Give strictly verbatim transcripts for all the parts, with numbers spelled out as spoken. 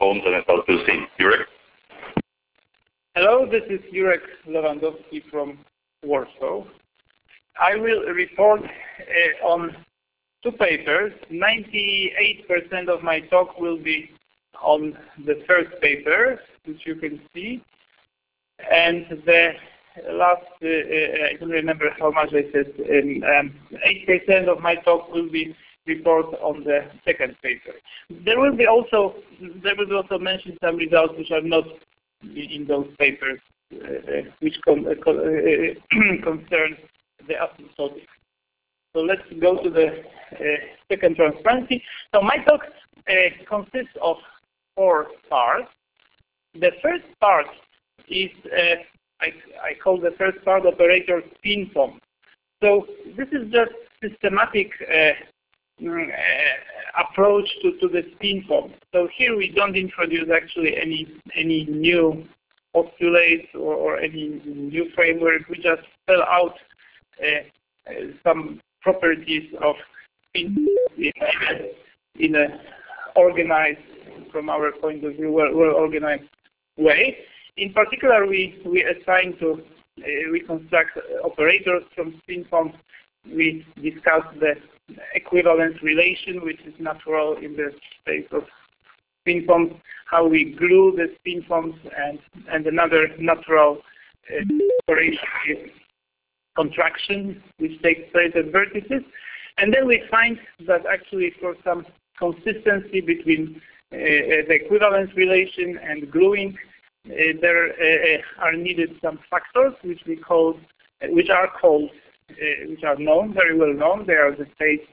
forms and S L two C. Jurek? Hello, this is Jurek Lewandowski from Warsaw. I will report uh, on two papers. ninety-eight percent of my talk will be on the first paper, which you can see. And the last, uh, uh, I don't remember how much I said, um, eight percent of my talk will be report on the second paper. There will be also, there will be also mention some results which are not in those papers, uh, which con uh, con uh, concern the asymptotic. So let's go to the uh, second transparency. So my talk uh, consists of four parts. The first part is, uh, I, I call the first part operator spin form. So this is just systematic uh, uh, approach to, to the spin form. So here we don't introduce actually any any new postulates or, or any new framework. We just spell out uh, uh, some properties of spin in, in a organized, from our point of view, well, well organized way. In particular, we we assign to uh, we construct operators from spin forms. We discuss the equivalence relation, which is natural in the space of spin forms, how we glue the spin forms, and, and another natural uh, operation is contraction, which takes place at vertices. And then we find that actually for some consistency between uh, the equivalence relation and gluing, uh, there uh, are needed some factors which we call, uh, which are called Uh, which are known, very well known. They are the phase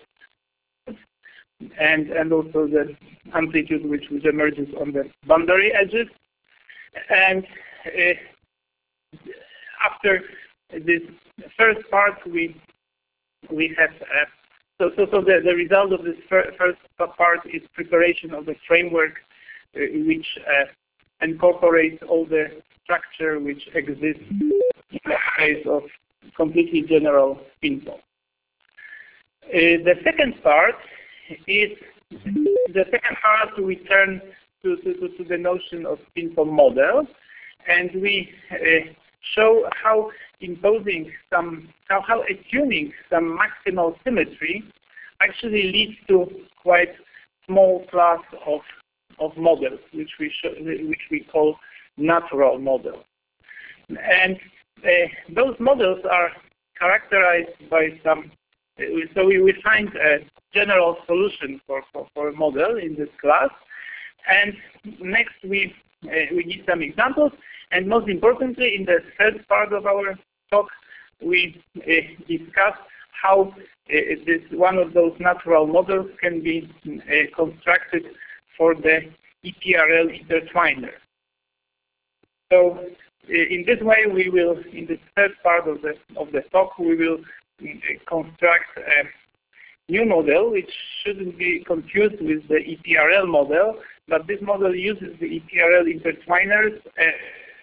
and and also the amplitude which, which emerges on the boundary edges. And uh, after this first part, we we have uh, so so so the, the result of this fir first part is preparation of the framework uh, which uh, incorporates all the structure which exists in the case of completely general spin form. Uh, the second part is the second part we turn to, to, to the notion of spin form model, and we uh, show how imposing some, how, how attuning some maximal symmetry actually leads to quite small class of of models, which we show, which we call natural models, and Uh, those models are characterized by some, uh, so we will find a general solution for, for, for a model in this class. And next we, uh, we give some examples. And most importantly, in the third part of our talk, we uh, discuss how uh, this one of those natural models can be uh, constructed for the E P R L intertwiner. So in this way, we will, in the third part of the of the talk, we will construct a new model, which shouldn't be confused with the E P R L model, but this model uses the E P R L intertwiners. Uh,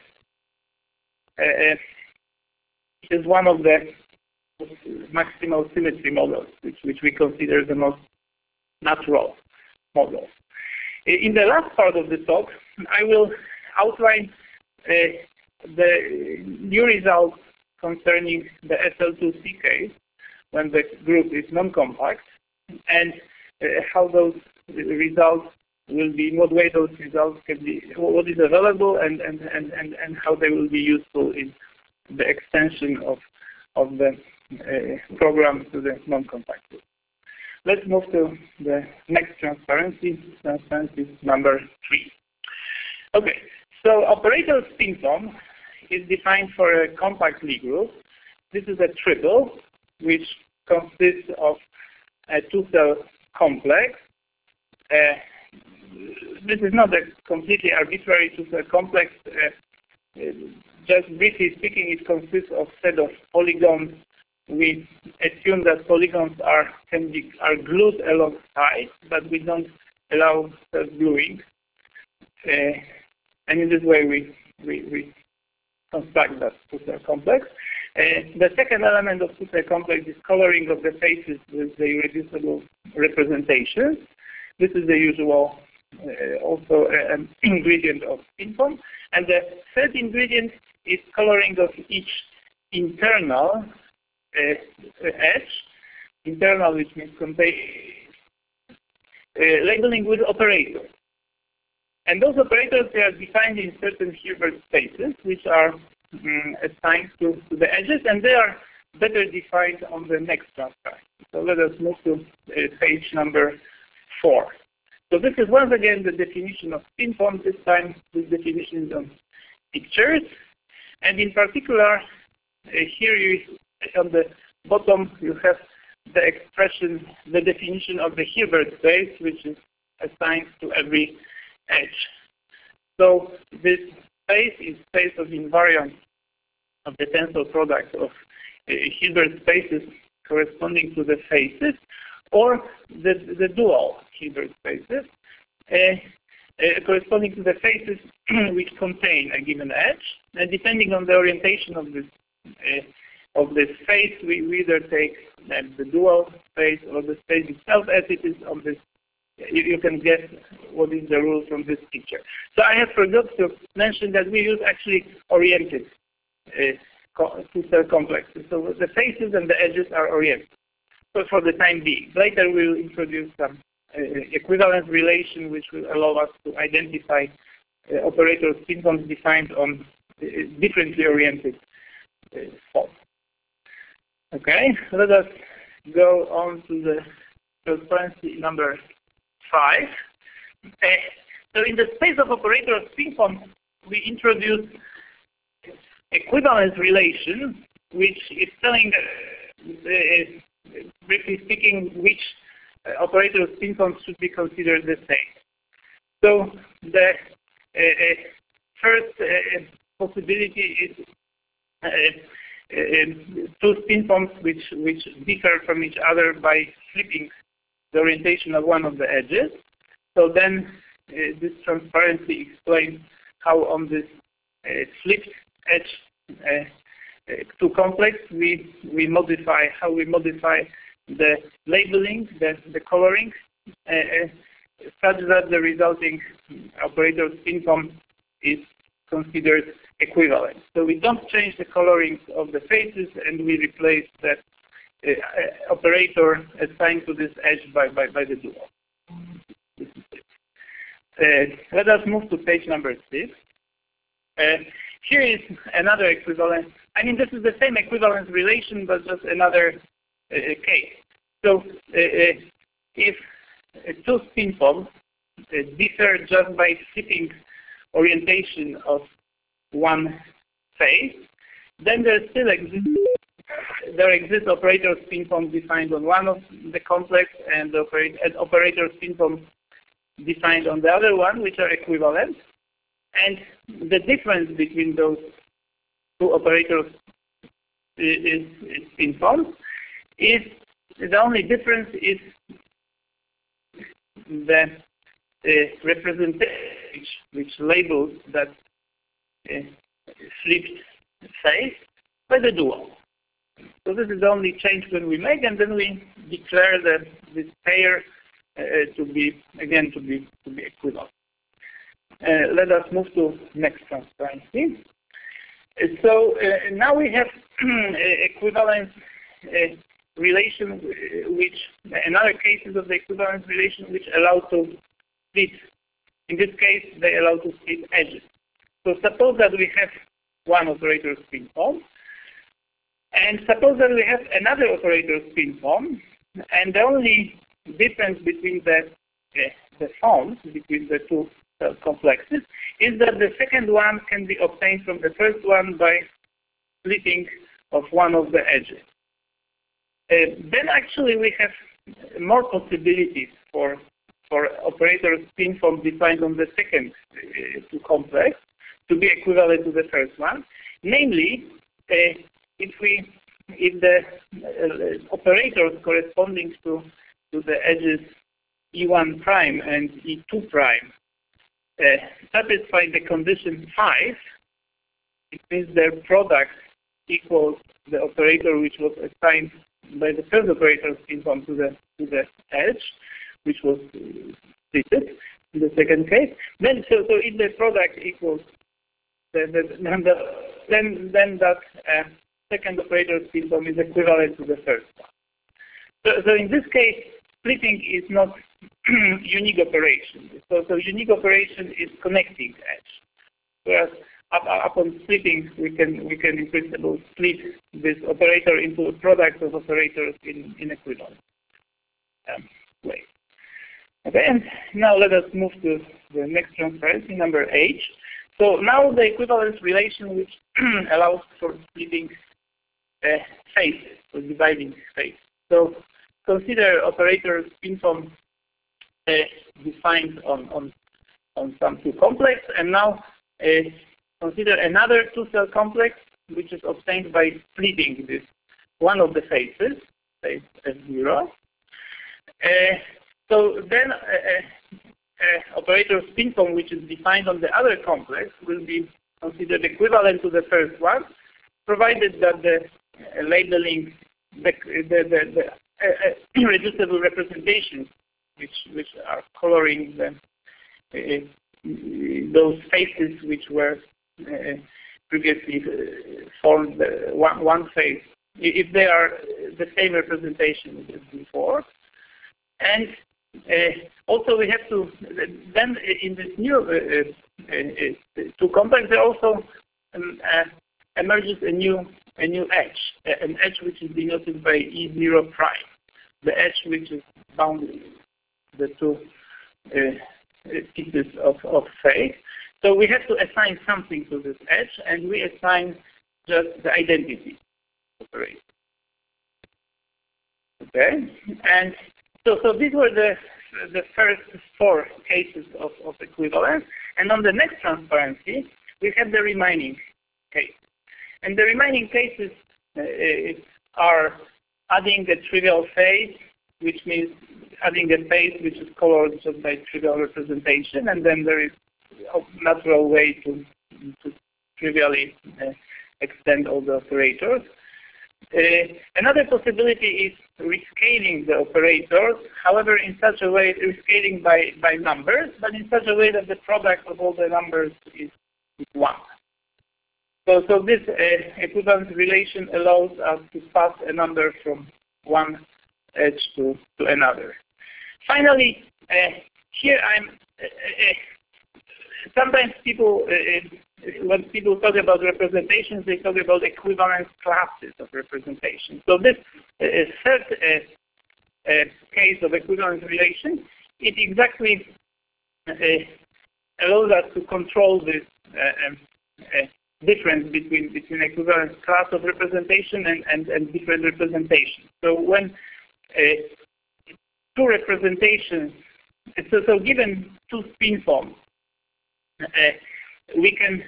uh, it is one of the maximal symmetry models, which which we consider the most natural models. In the last part of the talk, I will outline uh, the new results concerning the S L two C case when the group is non-compact, and uh, how those results will be, in what way those results can be, what is available, and and and and, and how they will be useful in the extension of of the uh, program to the non-compact group. Let's move to the next transparency, transparency number three. Okay, so operator spin form is defined for a compact Lie group. This is a triple, which consists of a two-cell complex. Uh, this is not a completely arbitrary two-cell complex. Uh, uh, just briefly speaking, it consists of a set of polygons. We assume that polygons are can be are glued alongside, but we don't allow self-gluing. Uh, and in this way, we we, we construct that two-cell complex. Uh, the second element of two-cell complex is coloring of the faces with the irreducible representation. This is the usual uh, also an ingredient of SpinFOAM. And the third ingredient is coloring of each internal uh, edge, internal which means contain, uh, labeling with operators. And those operators, they are defined in certain Hilbert spaces, which are um, assigned to, to the edges, and they are better defined on the next transparency. So let us move to uh, page number four. So this is once again the definition of SpinFOAM. This time this definition is on pictures. And in particular, uh, here you, on the bottom, you have the expression, the definition of the Hilbert space, which is assigned to every edge. So this space is space of invariant of the tensor product of uh, Hilbert spaces corresponding to the faces, or the, the dual Hilbert spaces uh, uh, corresponding to the faces which contain a given edge. And depending on the orientation of this uh, of this face, we, we either take uh, the dual space or the space itself as it is on this. You, you can guess what is the rule from this picture. So I have forgot to mention that we use actually oriented uh, two-cell complexes. So the faces and the edges are oriented. So for the time being, later we will introduce some uh, equivalence relation, which will allow us to identify uh, operator SpinFOAMs defined on uh, differently oriented uh, forms. Okay, let us go on to the transparency number five. Uh, so in the space of operator SpinFOAM, we introduce equivalence relation, which is telling, uh, uh, briefly speaking, which uh, operator SpinFOAMs should be considered the same. So the uh, uh, first uh, possibility is uh, uh, two SpinFOAMs which, which differ from each other by flipping the orientation of one of the edges. So then uh, this transparency explains how on this uh, flipped edge uh, uh, to complex we we modify how we modify the labeling, the the coloring, uh, uh, such that the resulting operator SpinFOAM is considered equivalent. So we don't change the coloring of the faces, and we replace that uh, uh, operator assigned to this edge by by, by the dual. This is it. Uh, let us move to page number six. Uh, here is another equivalence. I mean, this is the same equivalence relation, but just another uh, case. So, uh, uh, if uh, two SpinFOAMs uh, differ just by flipping orientation of one face, then there still exists there exists operator SpinFOAM defined on one of the complex and the operator, and operator SpinFOAM defined on the other one, which are equivalent. And the difference between those two operators is, is SpinFOAMs. Is the only difference is the uh, representation which, which labels that uh, flipped face by the dual. So this is the only change when we make, and then we declare that this pair uh, to be again to be to be equivalent. Uh, let us move to next transparency. Uh, so uh, now we have equivalence uh, relation, uh, which another cases of the equivalence relation which allow to split. In this case, they allow to split edges. So suppose that we have one operator SpinFOAM, and suppose that we have another operator SpinFOAM, and the only difference between the uh, the forms between the two uh, complexes is that the second one can be obtained from the first one by splitting of one of the edges. Uh, then actually we have more possibilities for for operator SpinFOAM defined on the second uh, two complex to be equivalent to the first one. Namely, uh, if we if the uh, operators corresponding to to the edges E one prime and E two prime uh, satisfy the condition five, it means their product equals the operator which was assigned by the first operator SpinFOAM to the to the edge, which was uh, splitted. in the second case. Then, so, so if the product equals the, the, then, the, then, then that uh, second operator spin form is equivalent to the first one. So, so in this case, splitting is not unique operation. So, so unique operation is connecting edge. Whereas up, upon splitting, we can we can in principle split this operator into a product of operators in in equivalent um, way. Okay, and now let us move to the next transparency, number eight. So now the equivalence relation which allows for splitting uh, phases, for dividing phases. So consider operator spin form uh, defined on on on some two complex, and now uh, consider another two-cell complex which is obtained by splitting this one of the phases, phase F zero. Uh, so then uh, uh, operator spin form which is defined on the other complex will be considered equivalent to the first one, provided that the uh, labeling, the, the, the, the uh, uh, irreducible representations which, which are coloring the, uh, those phases which were uh, previously uh, formed uh, one, one phase, if they are the same representation as before. And uh, also we have to, then in this new uh, uh, uh, two complex, there also um, uh, emerges a new a new edge, an edge which is denoted by E zero prime, the edge which is bounding the two uh, pieces of, of phase. So we have to assign something to this edge, and we assign just the identity operator. Okay, and so so these were the the first four cases of, of equivalence, and on the next transparency we have the remaining case, and the remaining cases uh, are adding a trivial phase, which means adding a phase which is colored just by trivial representation, and then there is a natural way to, to trivially uh, extend all the operators. Uh, another possibility is rescaling the operators, however, in such a way, rescaling by, by numbers, but in such a way that the product of all the numbers is, is one. So, so this uh, equivalence relation allows us to pass a number from one edge to, to another. Finally, uh, here I'm, uh, uh, sometimes people, uh, when people talk about representations, they talk about equivalence classes of representation. So this uh, third uh, uh, case of equivalence relation, it exactly uh, allows us to control this uh, uh, difference between between equivalence class of representation and, and, and different representations. So when uh, two representations, so, so given two spin forms, uh, we can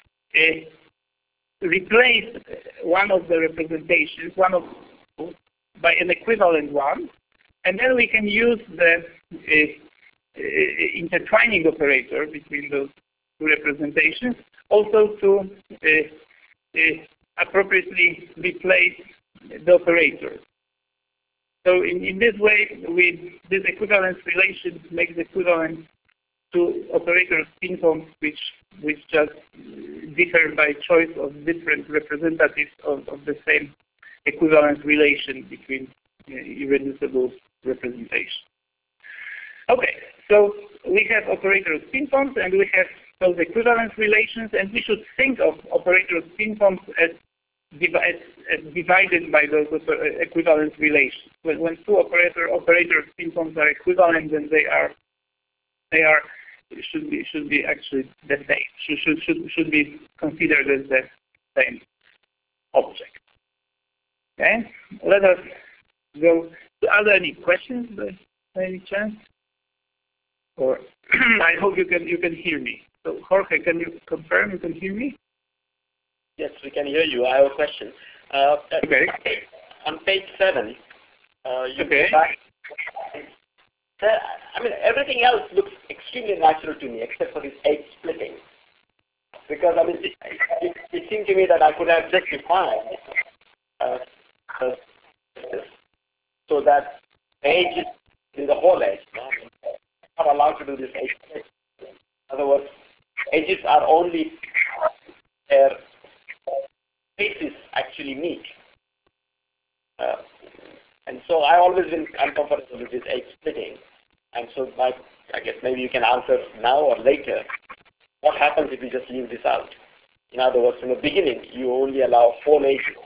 uh, replace one of the representations, one of by an equivalent one, and then we can use the uh, uh, intertwining operator between those two representations also to uh, uh, appropriately replace the operators. So in, in this way, we, this equivalence relation makes equivalent to operator spin forms which which just differ by choice of different representatives of, of the same equivalence relation between uh, irreducible representation. Okay, so we have operator spin forms and we have those equivalence relations, and we should think of operator spin forms as, divi as, as divided by those equivalence relations. When, when two operator operator spin forms are equivalent, then they are they are should be should be actually the same. Should should should, should be considered as the same object. Okay. Let us go. Are there any questions by, by any chance? Or I hope you can you can hear me. So Jorge, can you confirm you can hear me? Yes, we can hear you. I have a question. Uh, okay. On page seven, uh, you okay. Back, I mean, everything else looks extremely natural to me, except for this edge splitting. Because, I mean, it, it, it seemed to me that I could have just defined uh, uh, so that edge is the whole edge. You know? are allowed to do this edge splitting. In other words, edges are only where faces actually meet. Uh, and so I've always been uncomfortable with this edge splitting. And so my, I guess maybe you can answer now or later, what happens if you just leave this out? In other words, from the beginning, you only allow four edges.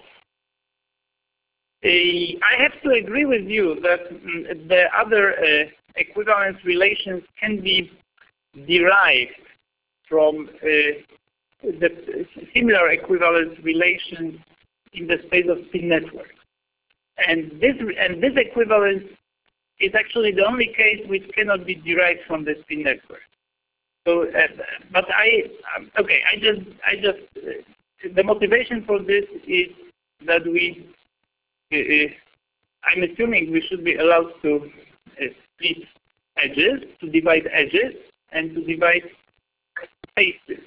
Uh, I have to agree with you that mm, the other uh, equivalence relations can be derived from uh, the similar equivalence relations in the space of spin networks. And this, and this equivalence is actually the only case which cannot be derived from the spin network. So, uh, but I, um, okay, I just, I just, uh, the motivation for this is that we, uh, I'm assuming we should be allowed to uh, split edges, to divide edges, and to divide spaces.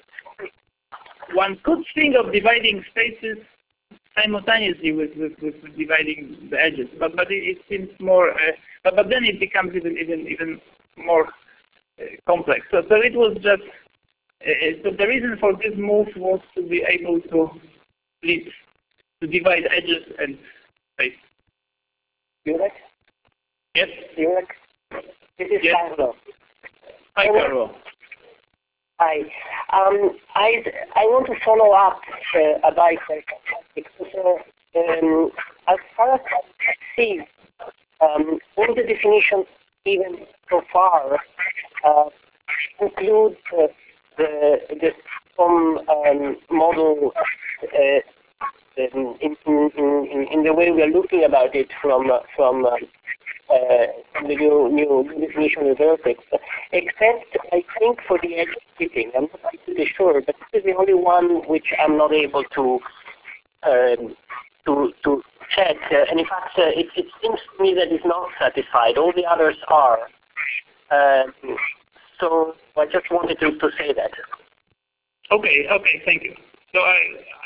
One could think of dividing spaces simultaneously with, with, with dividing the edges, but but it, it seems more. Uh, but but then it becomes even even even more uh, complex. So so it was just. Uh, so the reason for this move was to be able to split, to divide edges and space. Jurek? Yes. Jurek? This is Yes. Carlo. Hi, Carlo. Hi. Um, I I want to follow up uh, about that because uh, um, as far as I see, um, all the definitions given so far uh, include uh, the the some um, model uh, in, in, in, in the way we are looking about it from uh, from. Uh, Uh, the new, new definition of vertex, except I think for the edge splitting. I'm not completely sure, but this is the only one which I'm not able to um, to to check. Uh, and in fact, uh, it, it seems to me that it's not satisfied. All the others are. Um, so I just wanted to, to say that. Okay. Okay. Thank you. So I.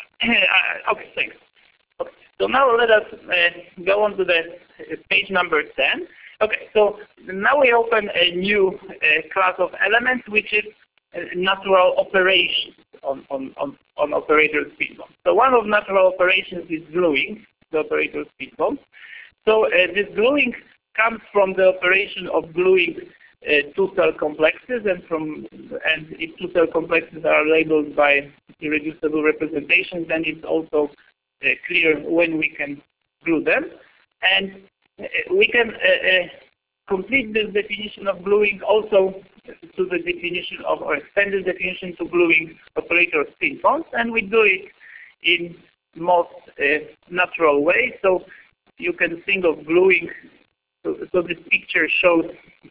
I okay. Thanks. So now let us uh, go on to the uh, page number ten. Okay, so now we open a new uh, class of elements, which is uh, natural operations on, on, on, on operator spin bond. So one of natural operations is gluing, the operator spin bond. So uh, this gluing comes from the operation of gluing uh, two cell complexes, and from and if two cell complexes are labeled by irreducible representations, then it's also Uh, clear when we can glue them, and uh, we can uh, uh, complete this definition of gluing also to the definition of, or extend the definition to gluing operator spin bonds, and we do it in most uh, natural way. So you can think of gluing. So, so this picture shows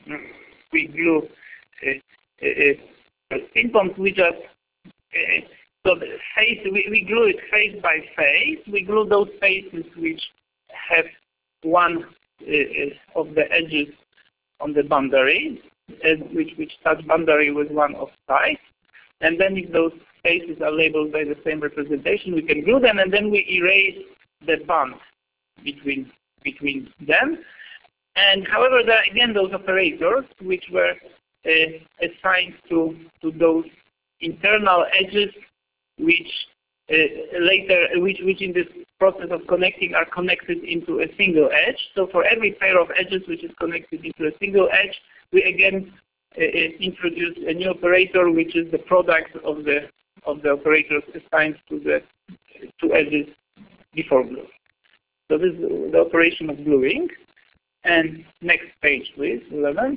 we glue uh, uh, uh, spin bonds. We just uh, So the face, we, we glue it face by face. We glue those faces which have one uh, of the edges on the boundary, uh, which, which touch boundary with one of sides. And then if those faces are labeled by the same representation, we can glue them, and then we erase the bond between, between them. And however, there are again those operators which were uh, assigned to, to those internal edges which uh, later, which, which in this process of connecting are connected into a single edge. So for every pair of edges which is connected into a single edge, we again uh, introduce a new operator, which is the product of the of the operators assigned to the two edges before glue. So this is the operation of gluing. And next page, please, eleven.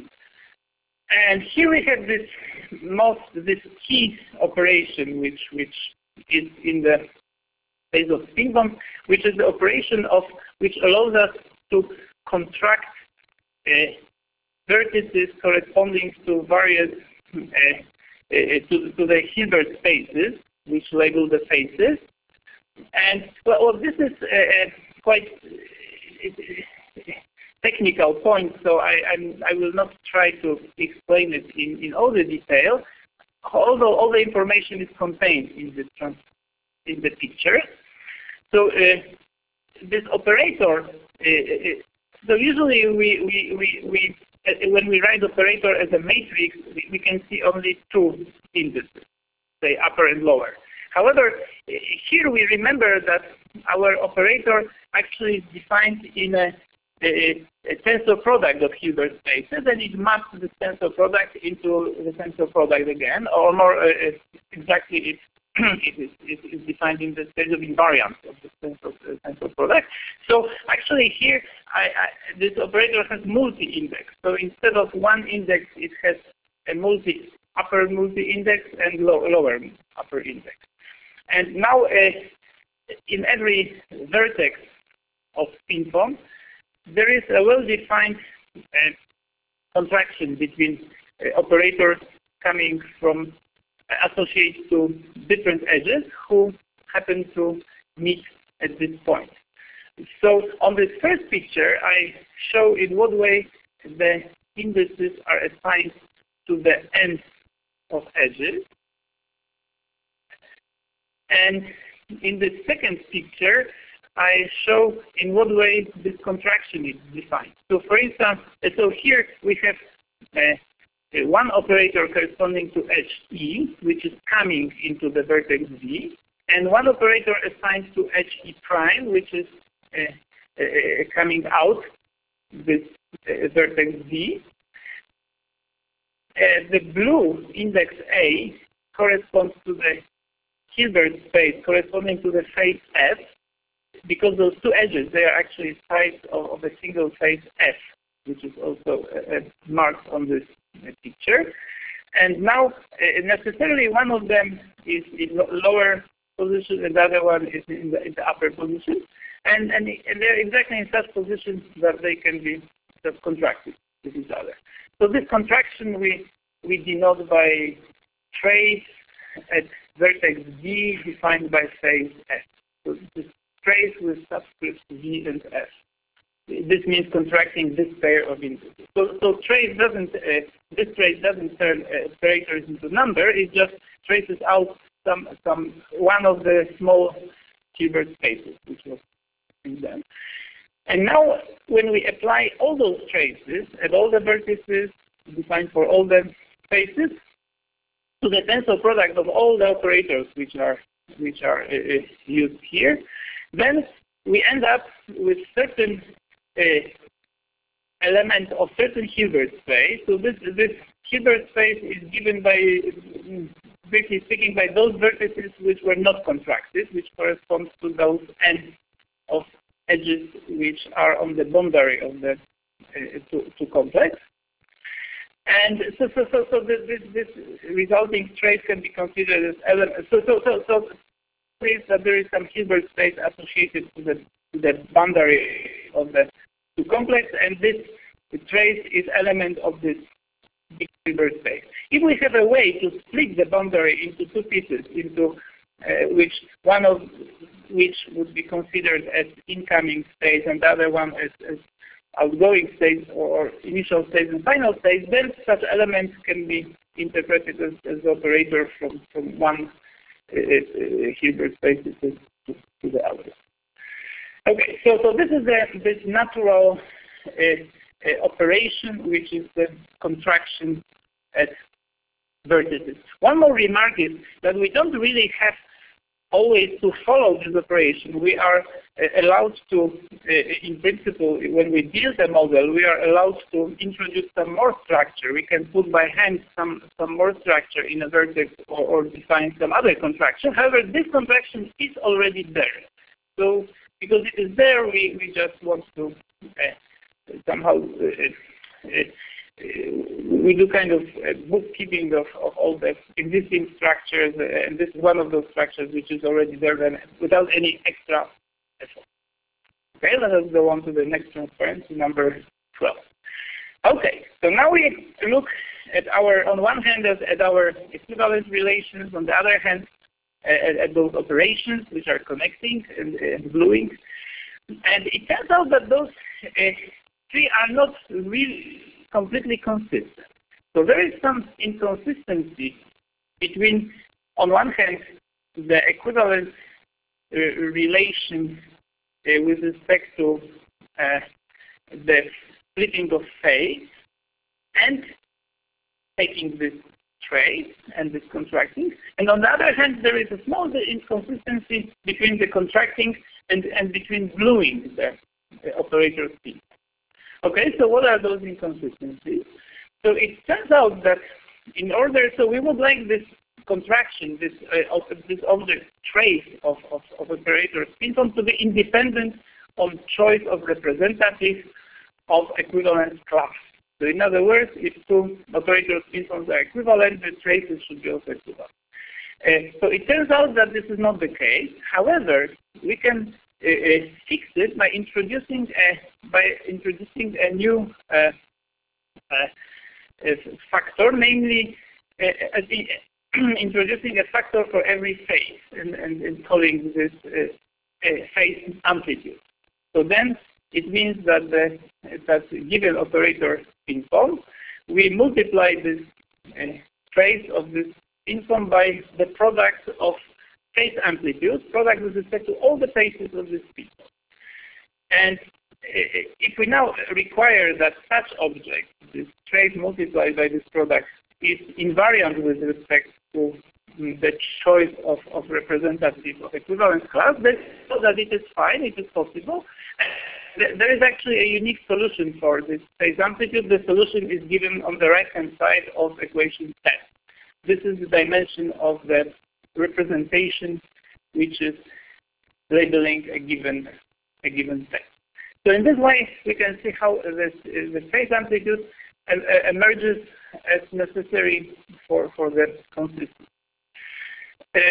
And here we have this most this key operation, which which is in the phase of spin bond, which is the operation of which allows us to contract uh, vertices corresponding to various uh, uh, to, to the Hilbert spaces, which label the faces. And well, well this is uh, quite uh, technical point, so I, I'm, I will not try to explain it in, in all the detail, although all the information is contained in the, in the picture. So uh, this operator, uh, uh, so usually we, we, we, we uh, when we write operator as a matrix, we, we can see only two indices, say upper and lower. However, here we remember that our operator actually is defined in a, a, a tensor product of Hilbert spaces, and it maps the tensor product into the tensor product again, or more uh, exactly, it, it, is, it is defined in the stage of invariance of the tensor, uh, tensor product. So actually here, I, I, this operator has multi-index. So instead of one index, it has a multi upper multi-index and low, lower upper index. And now, uh, in every vertex of ping-pong, there is a well-defined uh, contraction between uh, operators coming from uh, associated to different edges who happen to meet at this point. So on this first picture, I show in what way the indices are assigned to the ends of edges. And in the second picture, I show in what way this contraction is defined. So for instance, so here we have uh, one operator corresponding to edge E, which is coming into the vertex V, and one operator assigned to edge E prime, which is uh, uh, coming out this uh, vertex V. Uh, the blue index A corresponds to the Hilbert space corresponding to the face F, because those two edges, they are actually sides of, of a single face F, which is also uh, uh, marked on this uh, picture. And now, uh, necessarily one of them is in lower position and the other one is in the, in the upper position. And, and, and they're exactly in such positions that they can be just contracted with each other. So this contraction we, we denote by trace at vertex V defined by face F. So this is trace with subscripts V and F. This means contracting this pair of indices. So, so trace doesn't, uh, this trace doesn't turn uh, operators into number. It just traces out some, some one of the small Hilbert spaces, which was in them. And now, when we apply all those traces at all the vertices defined for all the spaces to the tensor product of all the operators which are which are uh, used here, then we end up with certain uh, element of certain Hilbert space. So this this Hilbert space is given by, briefly speaking, by those vertices which were not contracted, which corresponds to those ends of edges which are on the boundary of the uh, two, two complex. And so, so, so, so this, this, this resulting trace can be considered as element. So, so, so, so, means that there is some Hilbert space associated to the to the boundary of the two complex, and this trace is element of this big Hilbert space. If we have a way to split the boundary into two pieces, into uh, which one of which would be considered as incoming state and the other one as, as outgoing state or initial state and final state, then such elements can be interpreted as, as the operator from, from one uh, uh, Hilbert space to, to, to the other. Okay, so, so this is the, this natural uh, uh, operation, which is the contraction at vertices. One more remark is that we don't really have always to follow this operation. We are uh, allowed to, uh, in principle, when we build a model, we are allowed to introduce some more structure. We can put by hand some, some more structure in a vertex or, or define some other contraction. However, this contraction is already there. So, because it is there, we, we just want to uh, somehow uh, uh, we do kind of uh, bookkeeping of, of all the existing structures, uh, and this is one of those structures which is already there then, without any extra effort. Okay, let us go on to the next transparency, number twelve. Okay, so now we look at our, on one hand, at, at our equivalence relations, on the other hand, at, at those operations which are connecting and, and gluing. And it turns out that those uh, three are not really completely consistent. So there is some inconsistency between, on one hand, the equivalence uh, relation uh, with respect to uh, the splitting of phase, and taking this trace and this contracting. And on the other hand, there is a small inconsistency between the contracting and, and between gluing the, the operator spin. Okay, so what are those inconsistencies? So it turns out that in order, so we would like this contraction, this uh, of this object trace of, of, of operator spin form to be independent on choice of representative of equivalent class. So in other words, if two operator spin forms are equivalent, the traces should be also equivalent. Uh, so it turns out that this is not the case. However, we can uh, uh, fix it by introducing a, by introducing a new uh, uh, uh, factor, namely uh, uh, introducing a factor for every phase and, and, and calling this uh, uh, phase amplitude. So then it means that the that given operator spin form, we multiply this uh, trace of this spin form by the product of phase amplitude, product with respect to all the phases of this spin form. And uh, if we now require that such object, this trace multiplied by this product, is invariant with respect to the choice of, of representative of equivalence class, then so that it is fine, it is possible. There is actually a unique solution for this phase amplitude. The solution is given on the right-hand side of equation ten. This is the dimension of the representation, which is labeling a given a given phase. So in this way, we can see how this, the phase amplitude emerges as necessary for, for the consistency. Uh,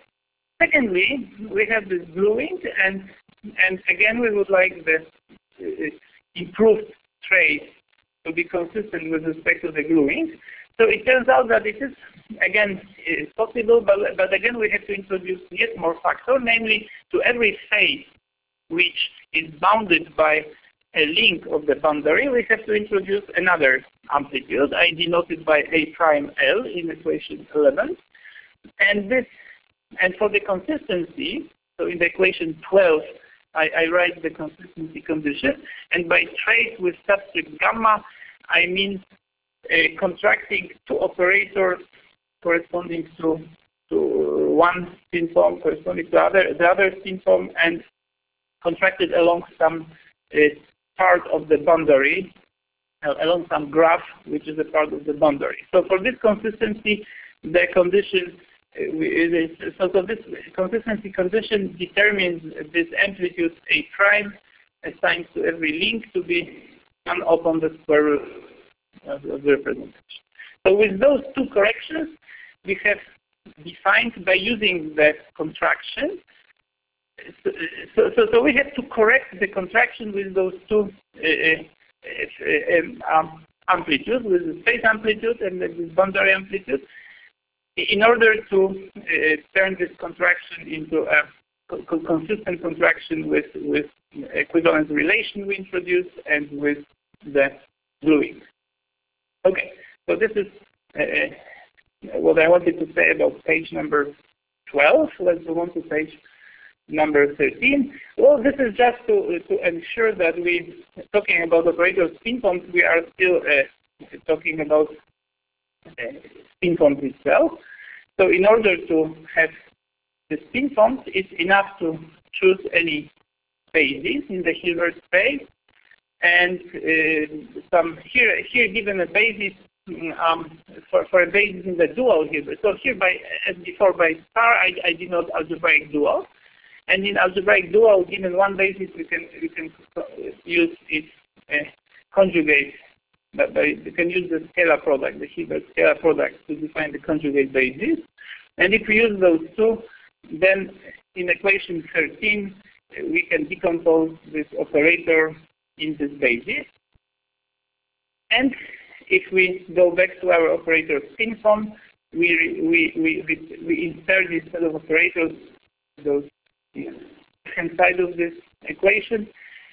secondly, we have this gluing, and and again we would like the uh, improved trace to be consistent with respect to the gluing. So it turns out that it is again is possible, but but again we have to introduce yet more factor, namely to every phase which is bounded by a link of the boundary, we have to introduce another amplitude. I denoted by A prime L in equation eleven. And this, and for the consistency, so in the equation twelve, I, I write the consistency condition. And by trace with subscript gamma, I mean uh, contracting two operators corresponding to to one spin form corresponding to the other, the other spin form, and contracted along some uh, part of the boundary, uh, along some graph, which is a part of the boundary. So for this consistency, the condition, uh, is, so, so this consistency condition determines this amplitude A prime assigned to every link to be one upon the square root of, of the representation. So with those two corrections, we have defined by using the contraction. So, so, so we have to correct the contraction with those two uh, uh, um, amplitudes, with the phase amplitude and the boundary amplitude, in order to uh, turn this contraction into a co consistent contraction with, with equivalence relation we introduced and with the gluing. Okay, so this is uh, what I wanted to say about page number twelve. Let's move on to page number thirteen. Well, this is just to, to ensure that we, talking about operator spin forms, we are still uh, talking about uh, spin forms itself. So in order to have the spin forms, it's enough to choose any basis in the Hilbert space. And uh, some here, here given a basis um, for, for a basis in the dual Hilbert. So here, by as before, by star, I, I denote algebraic dual. And in algebraic dual, given one basis, we can we can use its uh, conjugate. But we can use the scalar product, the Hilbert scalar product, to define the conjugate basis. And if we use those two, then in equation thirteen, we can decompose this operator in this basis. And if we go back to our operator spin form, we we we we, we insert this set of operators those left-hand side of this equation,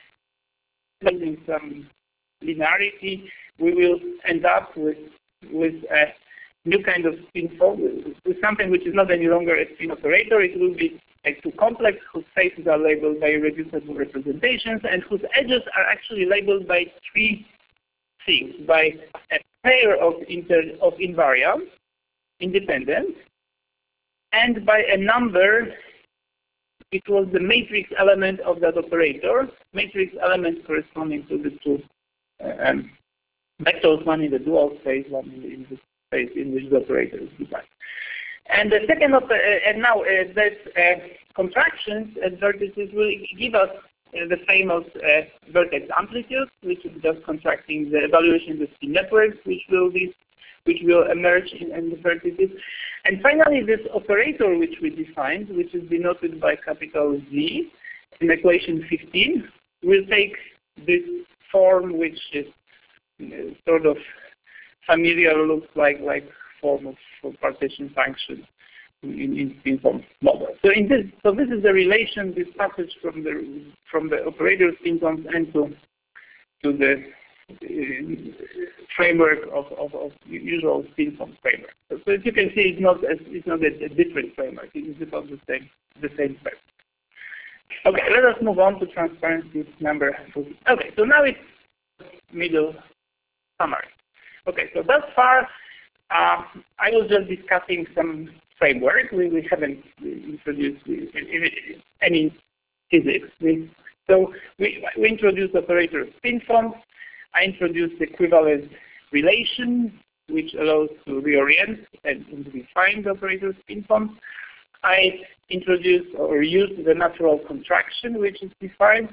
using some linearity, we will end up with with a new kind of spin form, with something which is not any longer a spin operator. It will be like too complex, whose faces are labeled by irreducible representations, and whose edges are actually labeled by three things: by a pair of, inter, of invariants, independent, and by a number, it was the matrix element of that operator, matrix element corresponding to the two um, vectors, one in the dual space, one in the, in the space in which the operator is defined. And the second, of, uh, and now uh, that uh, contractions at vertices will give us uh, the famous uh, vertex amplitude, which is just contracting the evaluation of the spin networks, which will be, which will emerge in, in the vertices. And finally, this operator which we defined, which is denoted by capital Z in equation fifteen, will take this form, which is uh, sort of familiar, looks like like form of, of partition function in, in spin form model. So in this, so this is the relation, this passage from the from the operator spin forms and to to the uh, framework of, of, of usual spin form framework. So, so as you can see, it's not as, it's not a, a different framework. It's about the same the same framework. Okay, let us move on to transparency number four. Okay, so now it's middle summary. Okay, so thus far, uh, I was just discussing some framework. We, we haven't introduced any physics. We, so we, we introduced operator spin forms. I introduced equivalence relation, which allows to reorient and, and define the operator spin forms. I introduced or used the natural contraction, which is defined,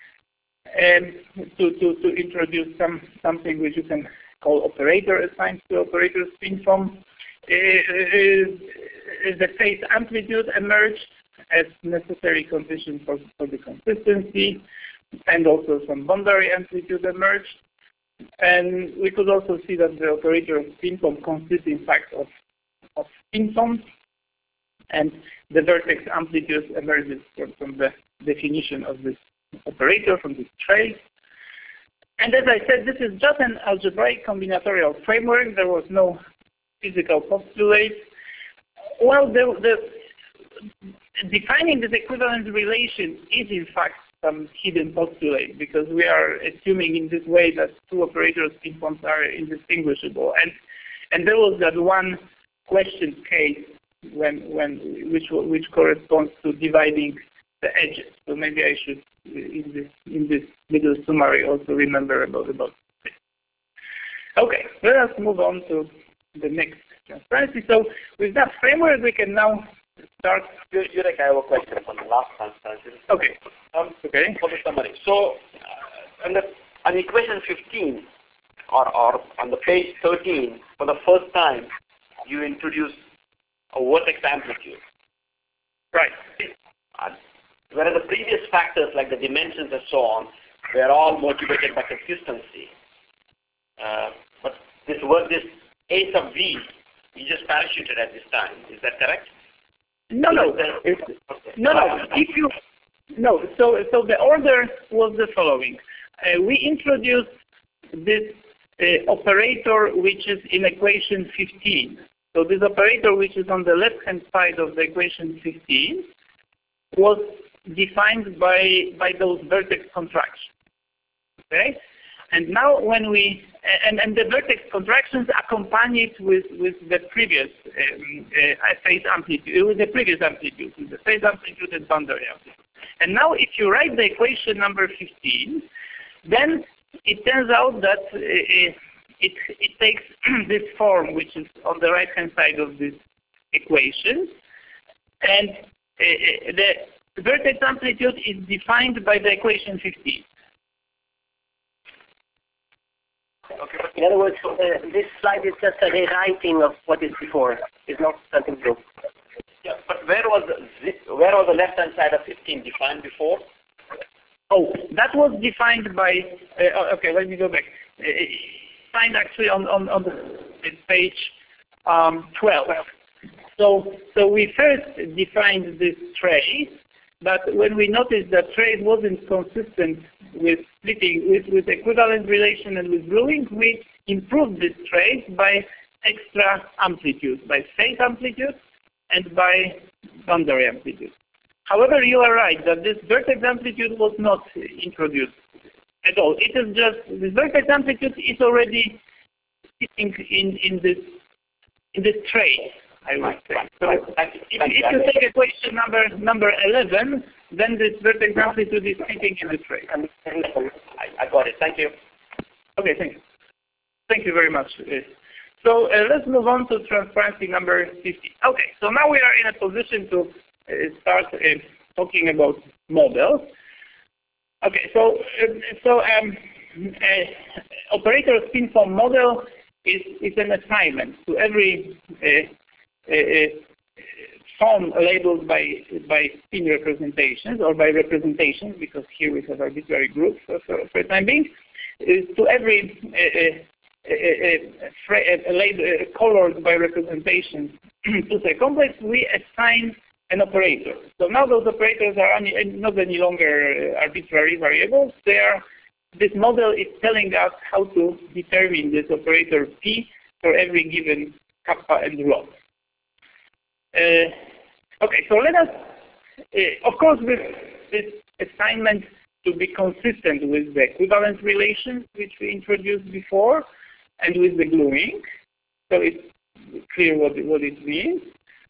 and to, to, to introduce some something which you can call operator assigned to operator spin form. Uh, uh, the phase amplitude emerged as necessary condition for, for the consistency, and also some boundary amplitude emerged. And we could also see that the operator of spin form consists in fact of, of spin forms, and the vertex amplitude emerges from, from the definition of this operator, from this trace. And as I said, this is just an algebraic combinatorial framework. There was no physical postulate. Well, the, the, defining this equivalence relation is in fact some hidden postulate, because we are assuming in this way that two operator spin forms are indistinguishable. And and there was that one question case when when which which corresponds to dividing the edges. So maybe I should in this in this middle summary also remember about about this. Okay, let us move on to the next transparency. So with that framework, we can now start. Jurek, I have a question on the last transparency. Okay. Um, okay. For the summary. So uh, on, the, on equation fifteen, or, or on the page thirteen, for the first time, you introduce a vertex amplitude. Right. Uh, whereas the previous factors like the dimensions and so on were all motivated by consistency. Uh, but this word, this A sub V, you just parachuted at this time. Is that correct? No, no. It's, no, no. If you no, so so the order was the following. Uh, we introduced this uh, operator which is in equation fifteen. So this operator which is on the left-hand side of the equation fifteen was defined by by those vertex contractions. Okay, and now when we and and the vertex contractions accompanied with with the previous um, uh, phase amplitude, with the previous amplitude, with the phase amplitude and boundary amplitude. And now if you write the equation number fifteen, then it turns out that uh, it it takes this form which is on the right hand side of this equation, and uh, the vertex amplitude is defined by the equation fifteen. Okay. In other words, uh, this slide is just a rewriting of what is before. It's not something new. Yeah, but where was the where was the left hand side of fifteen defined before? Oh, that was defined by. Uh, okay, let me go back. Uh, defined actually on on on the page um, twelve. So so we first defined this trace, but when we noticed that trace wasn't consistent with splitting, with, with equivalent relation and with gluing, we improved this trace by extra amplitude, by phase amplitude and by boundary amplitude. However, you are right that this vertex amplitude was not introduced at all. It is just, this vertex amplitude is already sitting in, in this in this tray, I would say. So if, if you take equation number number eleven, then this vertex amplitude is sitting in the tray. I, I got it. Thank you. Okay, thank you. Thank you very much. So uh, let's move on to transparency number fifteen. Okay, so now we are in a position to uh, start uh, talking about models. Okay, so uh, so um, uh, operator spin-form model is is an assignment to every uh, uh, form labeled by by spin representations or by representations, because here we have arbitrary groups for, for, for the time being. Is to every uh, uh, uh, uh, label uh, colored by representations to the complex, we assign an operator. So now those operators are any, not any longer uh, arbitrary variables. They are. This model is telling us how to determine this operator P for every given kappa and rho. Uh, okay, so let us, uh, of course, with this assignment to be consistent with the equivalence relations which we introduced before and with the gluing. So it's clear what, what it means.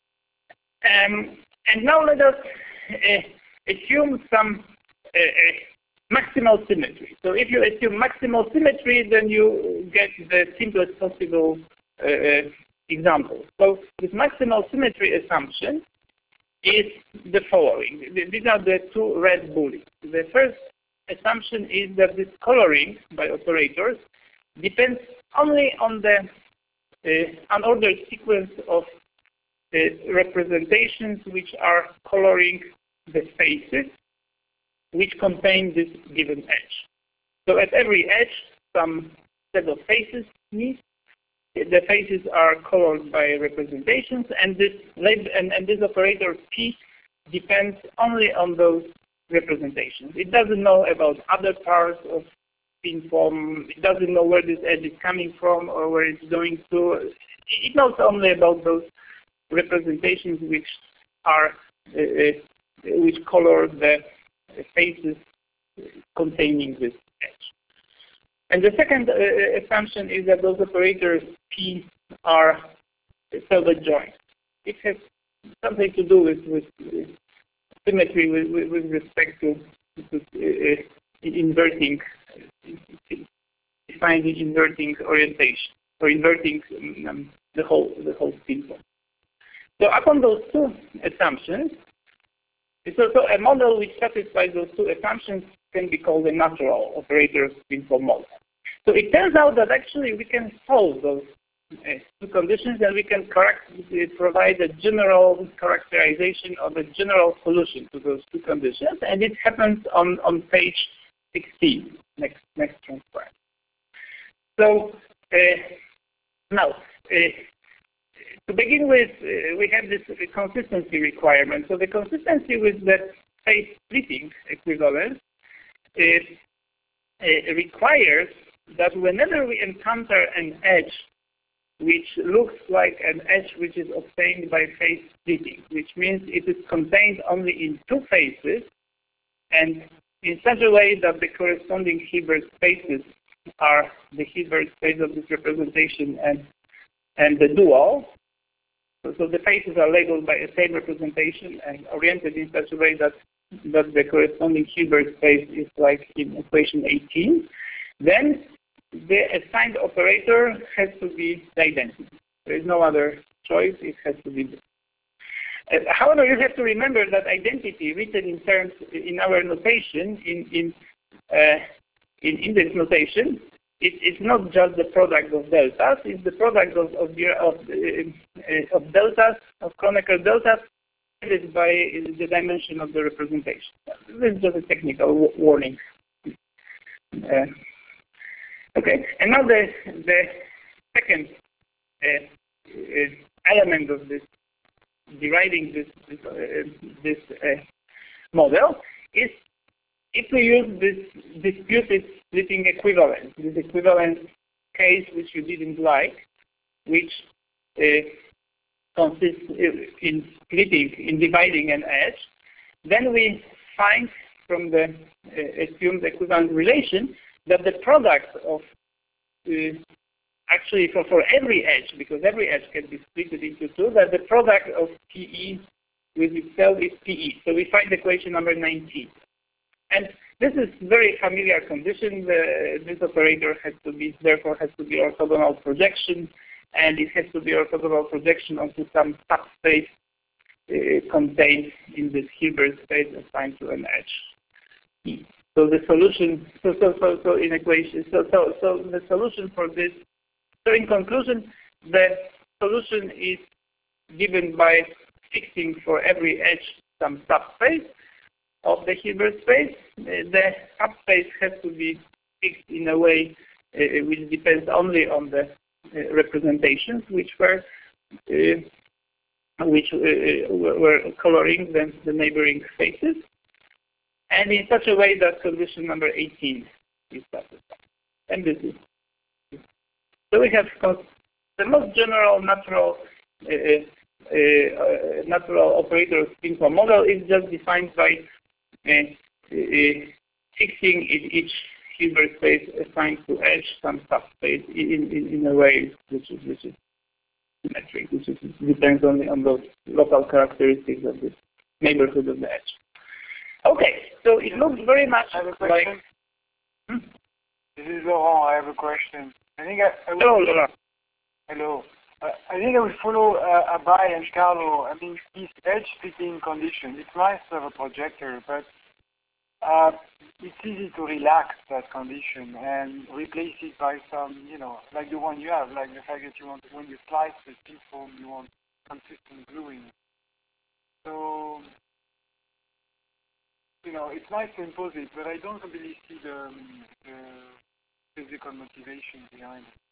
Um, and now let us uh, assume some uh, uh, maximal symmetry. So if you assume maximal symmetry, then you get the simplest possible uh, example. So this maximal symmetry assumption is the following. These are the two red bullets. The first assumption is that this coloring by operators depends only on the uh, unordered sequence of uh, representations which are coloring the faces which contain this given edge. So at every edge, some set of faces meet. The faces are colored by representations, and this and, and this operator P depends only on those representations. It doesn't know about other parts of spin form. It doesn't know where this edge is coming from or where it's going to. It knows only about those representations which are uh, which color the faces containing this edge. And the second uh, assumption is that those operators P are self-adjoint. It has something to do with, with uh, symmetry with, with, with respect to, to uh, inverting, defining inverting orientation or inverting um, the whole the whole spin form. So upon those two assumptions, so, so a model which satisfies those two assumptions can be called a natural operator spin form model. So it turns out that actually we can solve those uh, two conditions, and we can correct, provide a general characterization of a general solution to those two conditions, and it happens on, on page sixteen, next, next transparent. So uh, now, uh, to begin with, uh, we have this consistency requirement. So the consistency with the phase splitting equivalence is, uh, requires that whenever we encounter an edge which looks like an edge which is obtained by phase splitting, which means it is contained only in two phases and in such a way that the corresponding Hilbert spaces are the Hilbert space of this representation and, and the dual. So, so the faces are labeled by a same representation and oriented in such a way that, that the corresponding Hilbert space is like in equation eighteen. Then the assigned operator has to be the identity. There is no other choice. It has to be this. Uh, however, you have to remember that identity written in terms in our notation, in in uh, in index notation, it, it's not just the product of deltas. It's the product of of, of, uh, of deltas, of Kronecker deltas, divided by the dimension of the representation. This is just a technical warning. Uh, Okay, and now the, the second uh, uh, element of this, deriving this, this, uh, this uh, model is if we use this disputed splitting equivalence, this equivalence case which you didn't like, which uh, consists in splitting, in dividing an edge, then we find from the uh, assumed equivalent relation that the product of uh, actually for, for every edge, because every edge can be split into two, that the product of P E with itself is P E. So we find equation number nineteen. And this is very familiar condition. The, this operator has to be, therefore, has to be orthogonal projection, and it has to be orthogonal projection onto some subspace uh, contained in this Hilbert space assigned to an edge. So the solution, so so so, so in equation, so so so the solution for this. So in conclusion, the solution is given by fixing for every edge some subspace of the Hilbert space. The subspace has to be fixed in a way uh, which depends only on the uh, representations which were uh, which uh, were coloring the, the neighboring spaces, and in such a way that condition number eighteen is satisfied. And this is so we have the most general natural uh, uh, uh, natural operator spin-foam model is just defined by Uh, uh, fixing in each Hilbert space assigned to edge some subspace in, in, in a way which is, which is symmetric, which is, depends on, the, on those local characteristics of this neighborhood of the edge. Okay, so it looks very much like... Hmm? This is Laurent. I have a question. I think I, I Hello, Laurent. Hello. Uh, I think I will follow uh, Abai and Carlo. I mean, this edge splitting condition, it's nice to have a projector, but uh, it's easy to relax that condition and replace it by some, you know, like the one you have, like the fact that you want, when you slice the spin-foam, you want consistent gluing. So, you know, it's nice to impose it, but I don't really see the, the physical motivation behind it.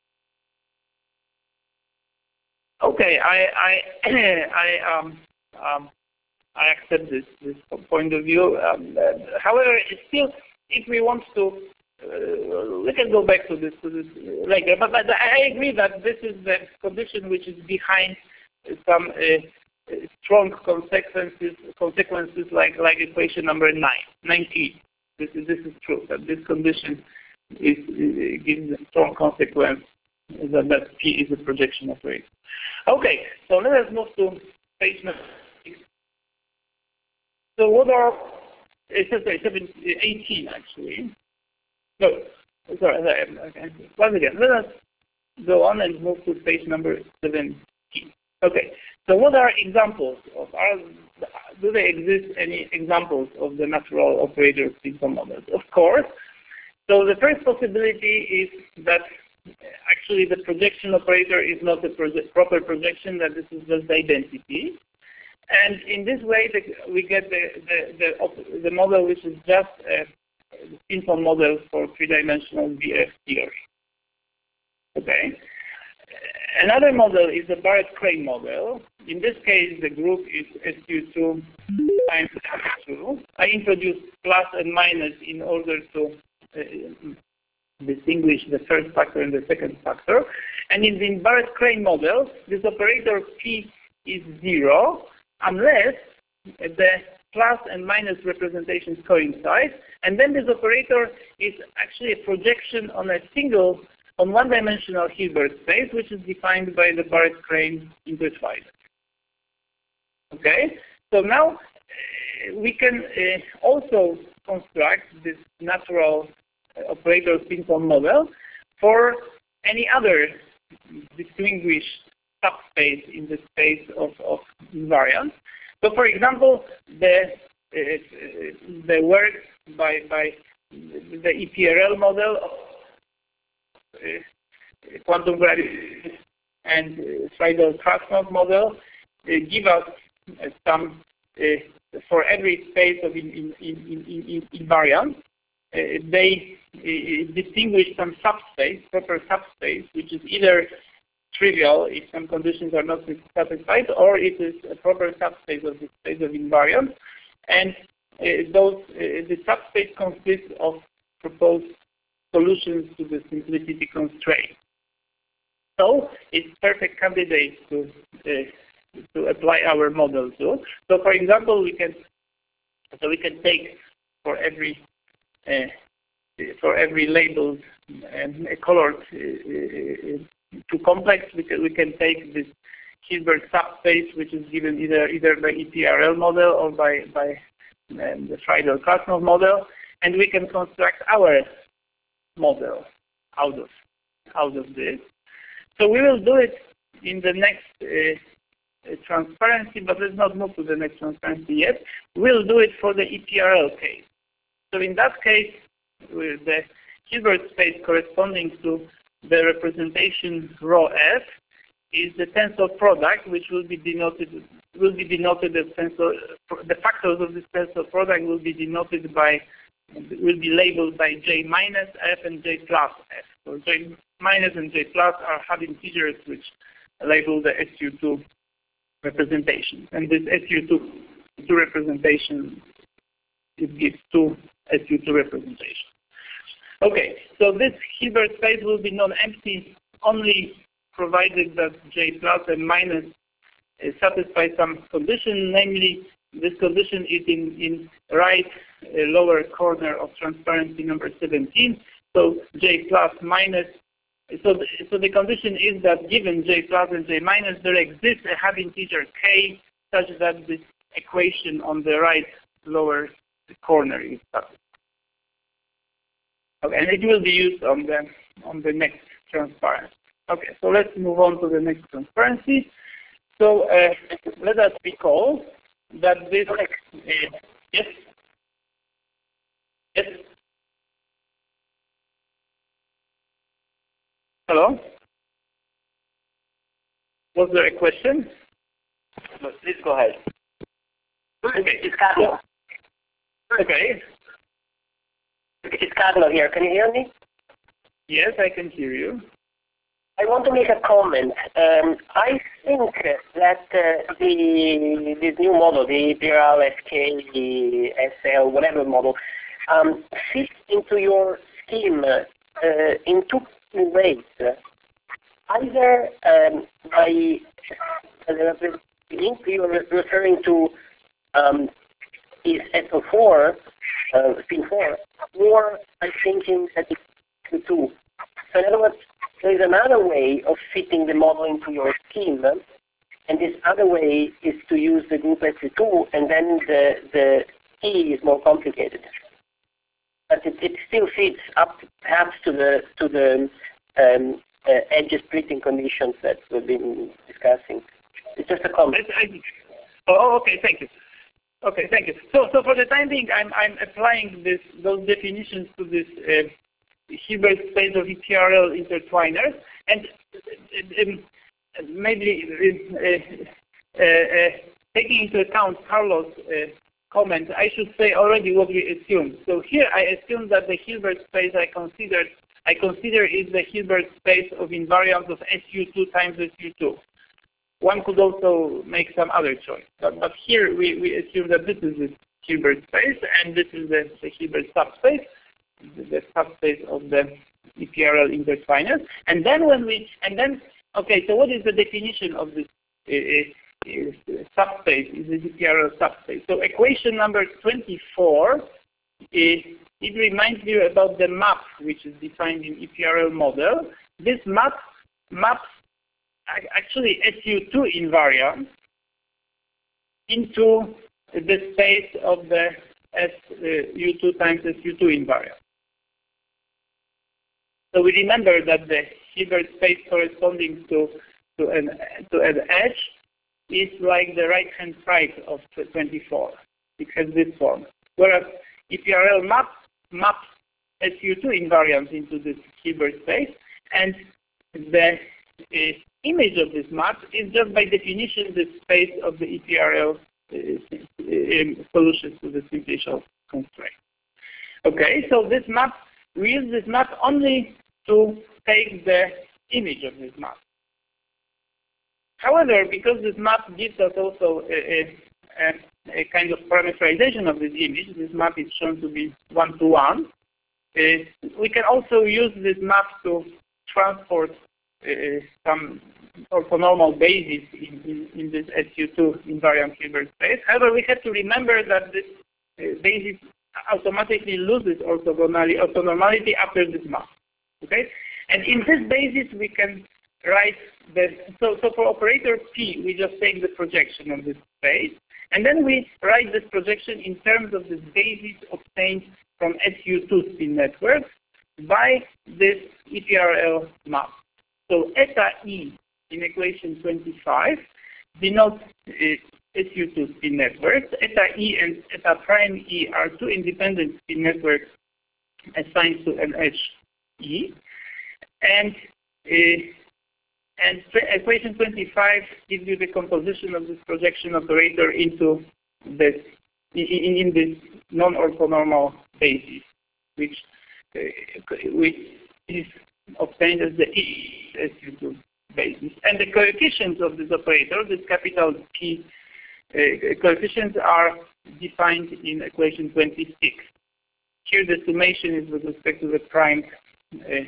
Okay, I I I um um I accept this this point of view. Um, uh, however, it's still, if we want to, uh, we can go back to this to this later. But, but I agree that this is the condition which is behind some uh, strong consequences consequences like like equation number nine, nineteen. This is this is true that this condition is, is gives a strong consequence that that P is a projection operator. Okay, so let us move to page number six. So what are, it's sorry, eighteen actually. No, sorry, sorry, okay. Once again, let us go on and move to page number seventeen. Okay, so what are examples of, are, do there exist any examples of the natural operator spin-foam models? Of course. So the first possibility is that actually the projection operator is not a proje proper projection, that this is just identity. And in this way, the, we get the, the, the, the model which is just a spin-foam model for three-dimensional V F theory. Okay. Another model is the Barrett-Crane model. In this case, the group is S U two times S two. I introduced plus and minus in order to uh, distinguish the first factor and the second factor. And in the Barrett-Crane model, this operator P is zero unless the plus and minus representations coincide. And then this operator is actually a projection on a single, on one-dimensional Hilbert space, which is defined by the Barrett-Crane intertwiser. Okay? So now uh, we can uh, also construct this natural operator spin-foam model for any other distinguished subspace in the space of, of invariants. So for example, the uh, the work by by the E P R L model of uh, quantum gravity and uh, Friedel-Krasnov model uh, give us uh, some uh, for every space of in, in, in, in, in invariants. Uh, they uh, distinguish some subspace, proper subspace, which is either trivial if some conditions are not satisfied, or it is a proper subspace of the space of invariants. And uh, those uh, the subspace consists of proposed solutions to the simplicity constraint. So it's perfect candidate to uh, to apply our model to. So for example, we can so we can take for every Uh, for every labeled and colored uh, too complex, we can, we can take this Hilbert subspace, which is given either either by E P R L model or by by um, the Friedel-Krasnov model, and we can construct our model out of out of this. So we will do it in the next uh, transparency, but let's not move to the next transparency yet. We'll do it for the E P R L case. So in that case, with the Hilbert space corresponding to the representation rho F is the tensor product, which will be denoted will be denoted as tensor. The factors of this tensor product will be denoted by will be labeled by J minus F and J plus F. So J minus and J plus are hard integers which label the S U two representation, and this S U two representation it gives two S U two representations. Okay, so this Hilbert space will be non-empty only provided that J plus and minus uh, satisfy some condition, namely this condition is in, in right uh, lower corner of transparency number seventeen. So J plus minus, so the, so the condition is that given J plus and J minus, there exists a half integer K such that this equation on the right lower corner is satisfied. Okay, and it will be used on the on the next transparency. Okay, so let's move on to the next transparency. So uh, let us recall that this uh, yes yes hello. Was there a question? No, please go ahead. Okay, It's Carlo. okay. It's Carlo here. Can you hear me? Yes, I can hear you. I want to make a comment. Um, I think that uh, the this new model, the E P R L, S K, S L, whatever model, um, fits into your scheme uh, in two ways. Either um, by the link you're referring to um, is S L four, uh, spin four, or I'm thinking that it's Q two. So in other words, there is another way of fitting the model into your scheme, and this other way is to use the group S U two, and then the, the key is more complicated. But it, it still fits up perhaps to the to the um, uh, edge splitting conditions that we've been discussing. It's just a comment. I, I, oh, okay, thank you. Okay, thank you. So, so for the time being, I'm I'm applying this those definitions to this uh, Hilbert space of E P R L intertwiners, and um, maybe uh, uh, uh, taking into account Carlos' uh, comment, I should say already what we assumed. So here I assume that the Hilbert space I considered I consider is the Hilbert space of invariants of S U two times S U two. One could also make some other choice, but, but here we, we assume that this is the Hilbert space and this is the, the Hilbert subspace, the, the subspace of the E P R L intertwiners. And then when we, and then, okay, so what is the definition of this uh, uh, subspace, is the E P R L subspace? So equation number twenty-four, uh, it reminds you about the map which is defined in E P R L model. This map maps actually S U two invariant into the space of the S U two times S U two invariant. So we remember that the Hilbert space corresponding to to an to an edge is like the right hand side of twenty-four. It has this form. Whereas E P R L map maps S U two invariant into this Hilbert space, and the uh, image of this map is just by definition the space of the E P R L uh, uh, solutions to the simplicial constraint. Okay, so this map, we use this map only to take the image of this map. However, because this map gives us also a, a, a kind of parameterization of this image, this map is shown to be one-to-one, uh, we can also use this map to transport Uh, some orthonormal basis in, in, in this S U two invariant Hilbert space. However, we have to remember that these uh, bases automatically loses orthogonality, orthonormality after this map. Okay, and in this basis we can write the so so for operator P we just take the projection of this space, and then we write this projection in terms of this basis obtained from S U two spin networks by this E P R L map. So eta E in equation twenty-five denotes uh, S U two spin networks. Eta E and eta prime E are two independent spin networks assigned to an edge E. And uh, and equation twenty-five gives you the composition of this projection operator into this in, in this non-orthonormal basis, which uh, which is obtained as the E S U two basis. And the coefficients of this operator, this capital P uh, coefficients, are defined in equation twenty-six. Here the summation is with respect to the prime uh,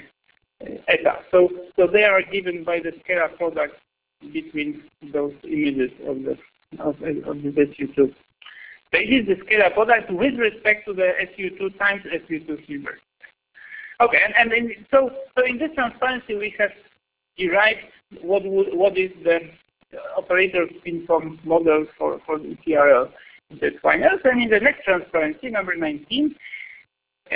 eta. So, so they are given by the scalar product between those images of the of, of the S U two. This is the scalar product with respect to the S U two times S U two Hilbert. Okay, and, and in, so so in this transparency we have derived what would, what is the operator spin form model for for the E P R L intertwiners, and in the next transparency, number nineteen, uh,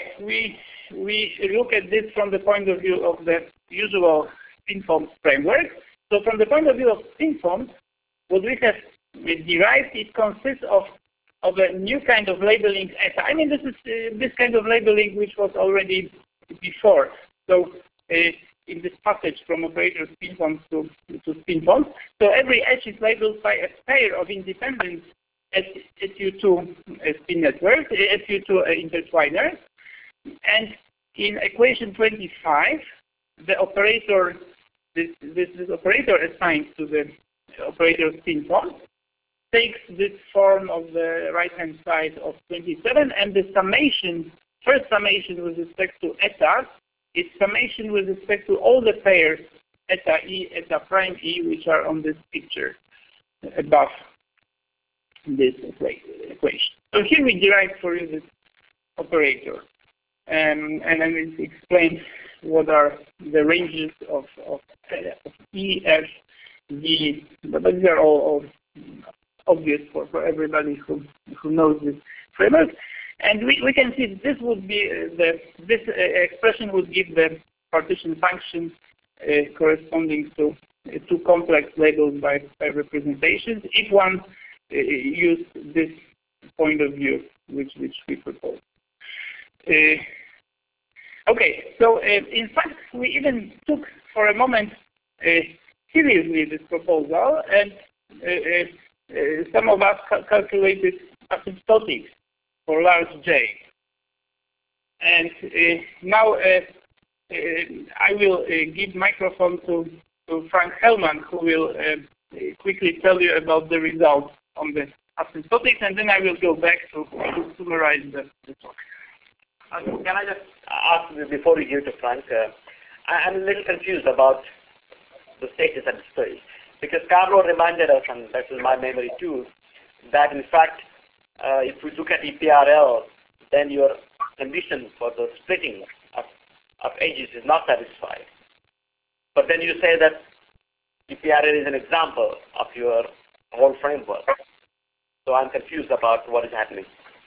we we look at this from the point of view of the usual spin-form framework. So from the point of view of spin-forms, what we have derived, it consists of, of a new kind of labeling eta. I mean, this is uh, this kind of labeling which was already before. So uh, in this passage from operator spin-forms to, to spin-forms, so every edge is labeled by a pair of independent S U two spin networks, S U two intertwiners. And in equation twenty-five, the operator, this, this, this operator assigned to the operator spin form takes this form of the right-hand side of twenty-seven, and the summation, first summation with respect to eta, is summation with respect to all the pairs eta E, eta prime E, which are on this picture above this equation. So here we derive for you this operator. Um, and then it explains what are the ranges of, of, of E, F, V, but these are all, all obvious for, for everybody who, who knows this framework. And we, we can see that this would be the this uh, expression would give the partition function uh, corresponding to uh, two complex labels by, by representations if one uh, used this point of view which which we propose. Uh, okay, so uh, in fact, we even took for a moment uh, seriously this proposal, and uh, uh, uh, some of us ca calculated asymptotics for large J. And uh, now uh, uh, I will uh, give microphone to, to Frank Hellman, who will uh, quickly tell you about the results on the asymptotics, and then I will go back to, to summarize the, the talk. Can I just ask, before we give to Frank, uh, I'm a little confused about the status at this stage. Because Carlo reminded us, and that is my memory too, that in fact, uh, if we look at E P R L, then your condition for the splitting of, of edges is not satisfied. But then you say that E P R L is an example of your whole framework. So I'm confused about what is happening.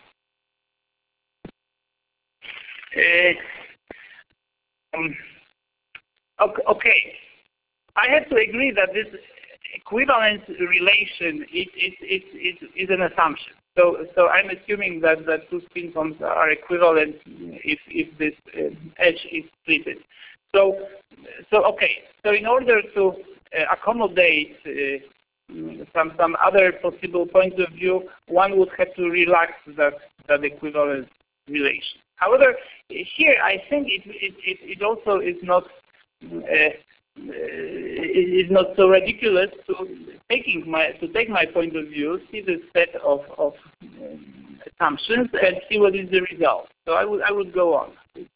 Uh, um, okay, I have to agree that this equivalence relation is, is, is, is, is an assumption. So, so I'm assuming that, that two spin forms are equivalent if, if this uh, edge is splitted. So, so okay. So in order to uh, accommodate uh, some some other possible points of view, one would have to relax that that equivalence relation. However, here I think it it, it, it also is not uh, is not so ridiculous to taking my to take my point of view, see this set of of um, assumptions, and see what is the result. So I would I would go on.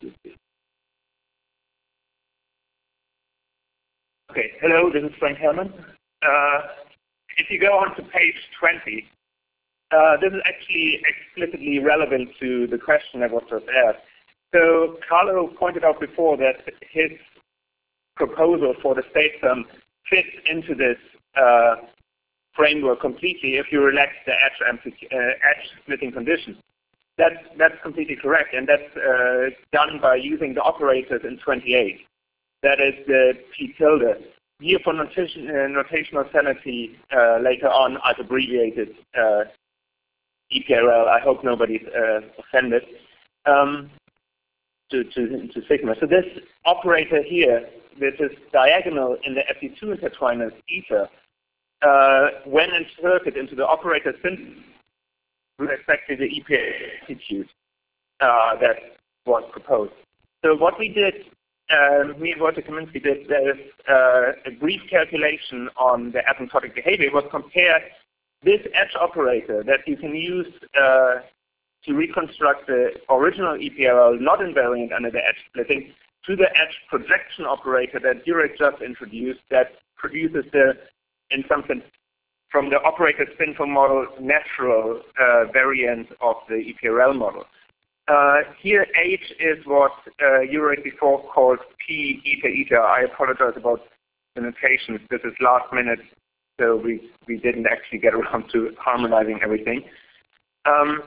Okay. Hello, this is Frank Hellman. Uh, if you go on to page twenty, Uh, this is actually explicitly relevant to the question that was just asked. So Carlo pointed out before that his proposal for the state sum fits into this uh, framework completely if you relax the edge, uh, edge splitting condition. That's, that's completely correct, and that's uh, done by using the operators in twenty-eight. That is the P tilde. Here for notation, uh, notational sanity, uh, later on I've abbreviated uh, E P R L. I hope nobody's uh, offended. Um, to, to, to sigma. So this operator here, this is diagonal in the F E two intertwiners eta, uh, when inserted into the operator syntax, with respect to the E P attitude uh, that was proposed. So what we did, uh, me and Wojciech Kaminski did, there is uh, a brief calculation on the asymptotic behavior, was compare this edge operator that you can use uh, to reconstruct the original E P R L not invariant under the edge splitting to the edge projection operator that Jurek just introduced that produces the, in some sense, from the operator spinful model, natural uh, variant of the E P R L model. Uh, here H is what uh, Jurek before called P eta eta. I apologize about the notations. This is last minute, so we, we didn't actually get around to harmonizing everything. Um,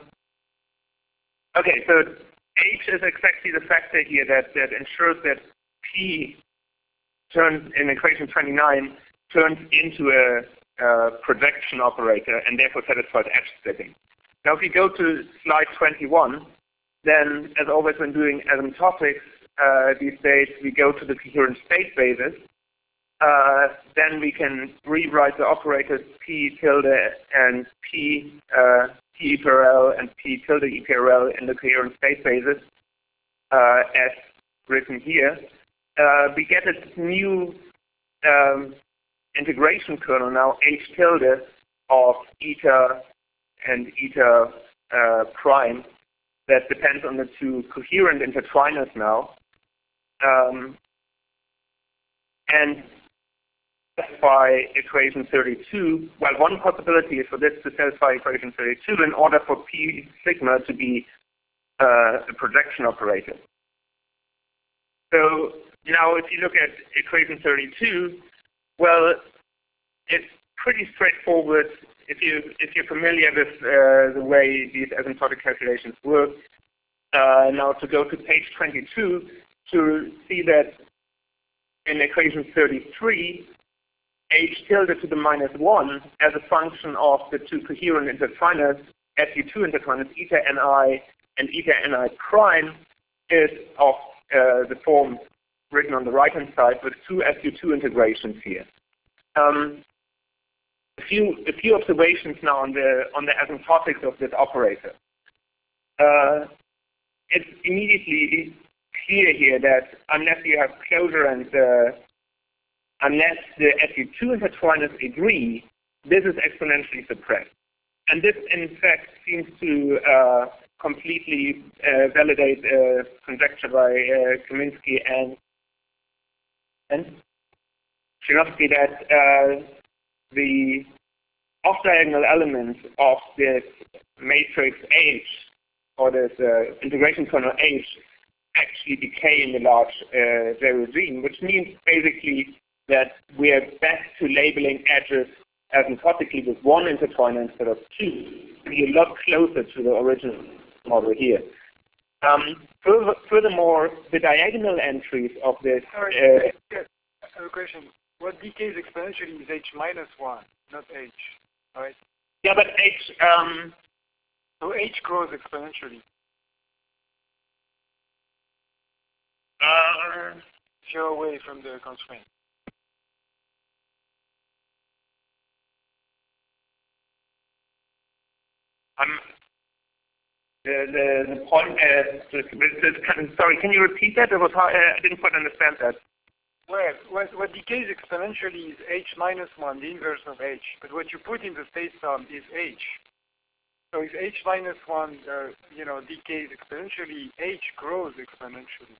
Okay, so H is exactly the factor here that, that ensures that P turns in equation twenty-nine turns into a, a projection operator and therefore satisfies edge splitting. Now if we go to slide twenty-one, then as always when doing asymptotics uh, these days, we go to the coherent state basis. Uh, then we can rewrite the operators P tilde and P uh, P E P R L and P tilde E P R L in the coherent state basis uh, as written here. Uh, we get a new um, integration kernel now, H tilde of eta and eta uh, prime that depends on the two coherent intertwiners now. Um, and satisfy equation thirty-two, well, one possibility is for this to satisfy equation thirty-two in order for P sigma to be uh, a projection operator. So now if you look at equation thirty-two, well, it's pretty straightforward if, you, if you're familiar with uh, the way these asymptotic calculations work. Uh, now to go to page twenty-two to see that in equation thirty-three, H tilde to the minus one as a function of the two coherent intertwiners, S U two intertwiners, eta ni and eta ni prime, is of uh, the form written on the right-hand side with two S U two integrations here. Um, a few a few observations now on the on the asymptotics of this operator. Uh, it's immediately clear here that unless you have closure and uh, unless the S U two intertwiners agree, this is exponentially suppressed. And this, in fact, seems to uh, completely uh, validate a conjecture by uh, Kaminski and, and Chernowsky that uh, the off-diagonal element of this matrix H, or this uh, integration kernel H, actually decay in the large uh, regime, which means basically that we are back to labeling edges asymptotically with one intertwiner instead of two. We're a lot closer to the original model here. Um, further, furthermore, the diagonal entries of this... Sorry, uh, yes, I have a question. What decays exponentially is H minus one, not H, right? Yeah, but H... Um, so H grows exponentially. uh, if you're away from the constraint. Um, the, the, the point is, uh, sorry, can you repeat that? It was hard, uh, I didn't quite understand that. Well, what, what decays exponentially is H minus one, the inverse of H. But what you put in the state sum is H. So if H minus one, uh, you know, decays exponentially, H grows exponentially.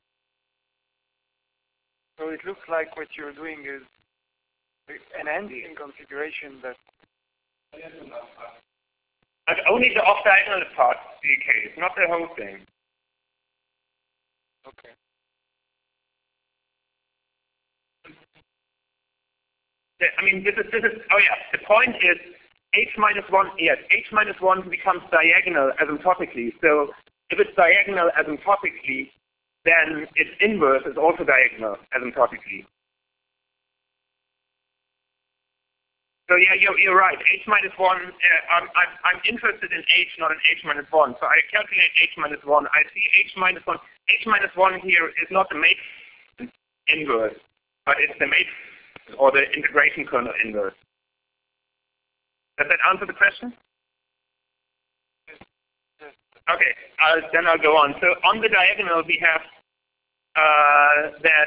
So it looks like what you're doing is enhancing configuration that... Uh, But only the off-diagonal part decays, not the whole thing. Okay. The, I mean, this is, this is, oh yeah, the point is h minus one, yes, h minus one becomes diagonal asymptotically. So if it's diagonal asymptotically, then its inverse is also diagonal asymptotically. So yeah, you're, you're right. H minus one, uh, I'm, I'm, I'm interested in H, not in H minus one. So I calculate H minus one. I see H minus one. H minus one here is not the matrix inverse, but it's the matrix or the integration kernel inverse. Does that answer the question? Okay, I'll, then I'll go on. So on the diagonal, we have uh, that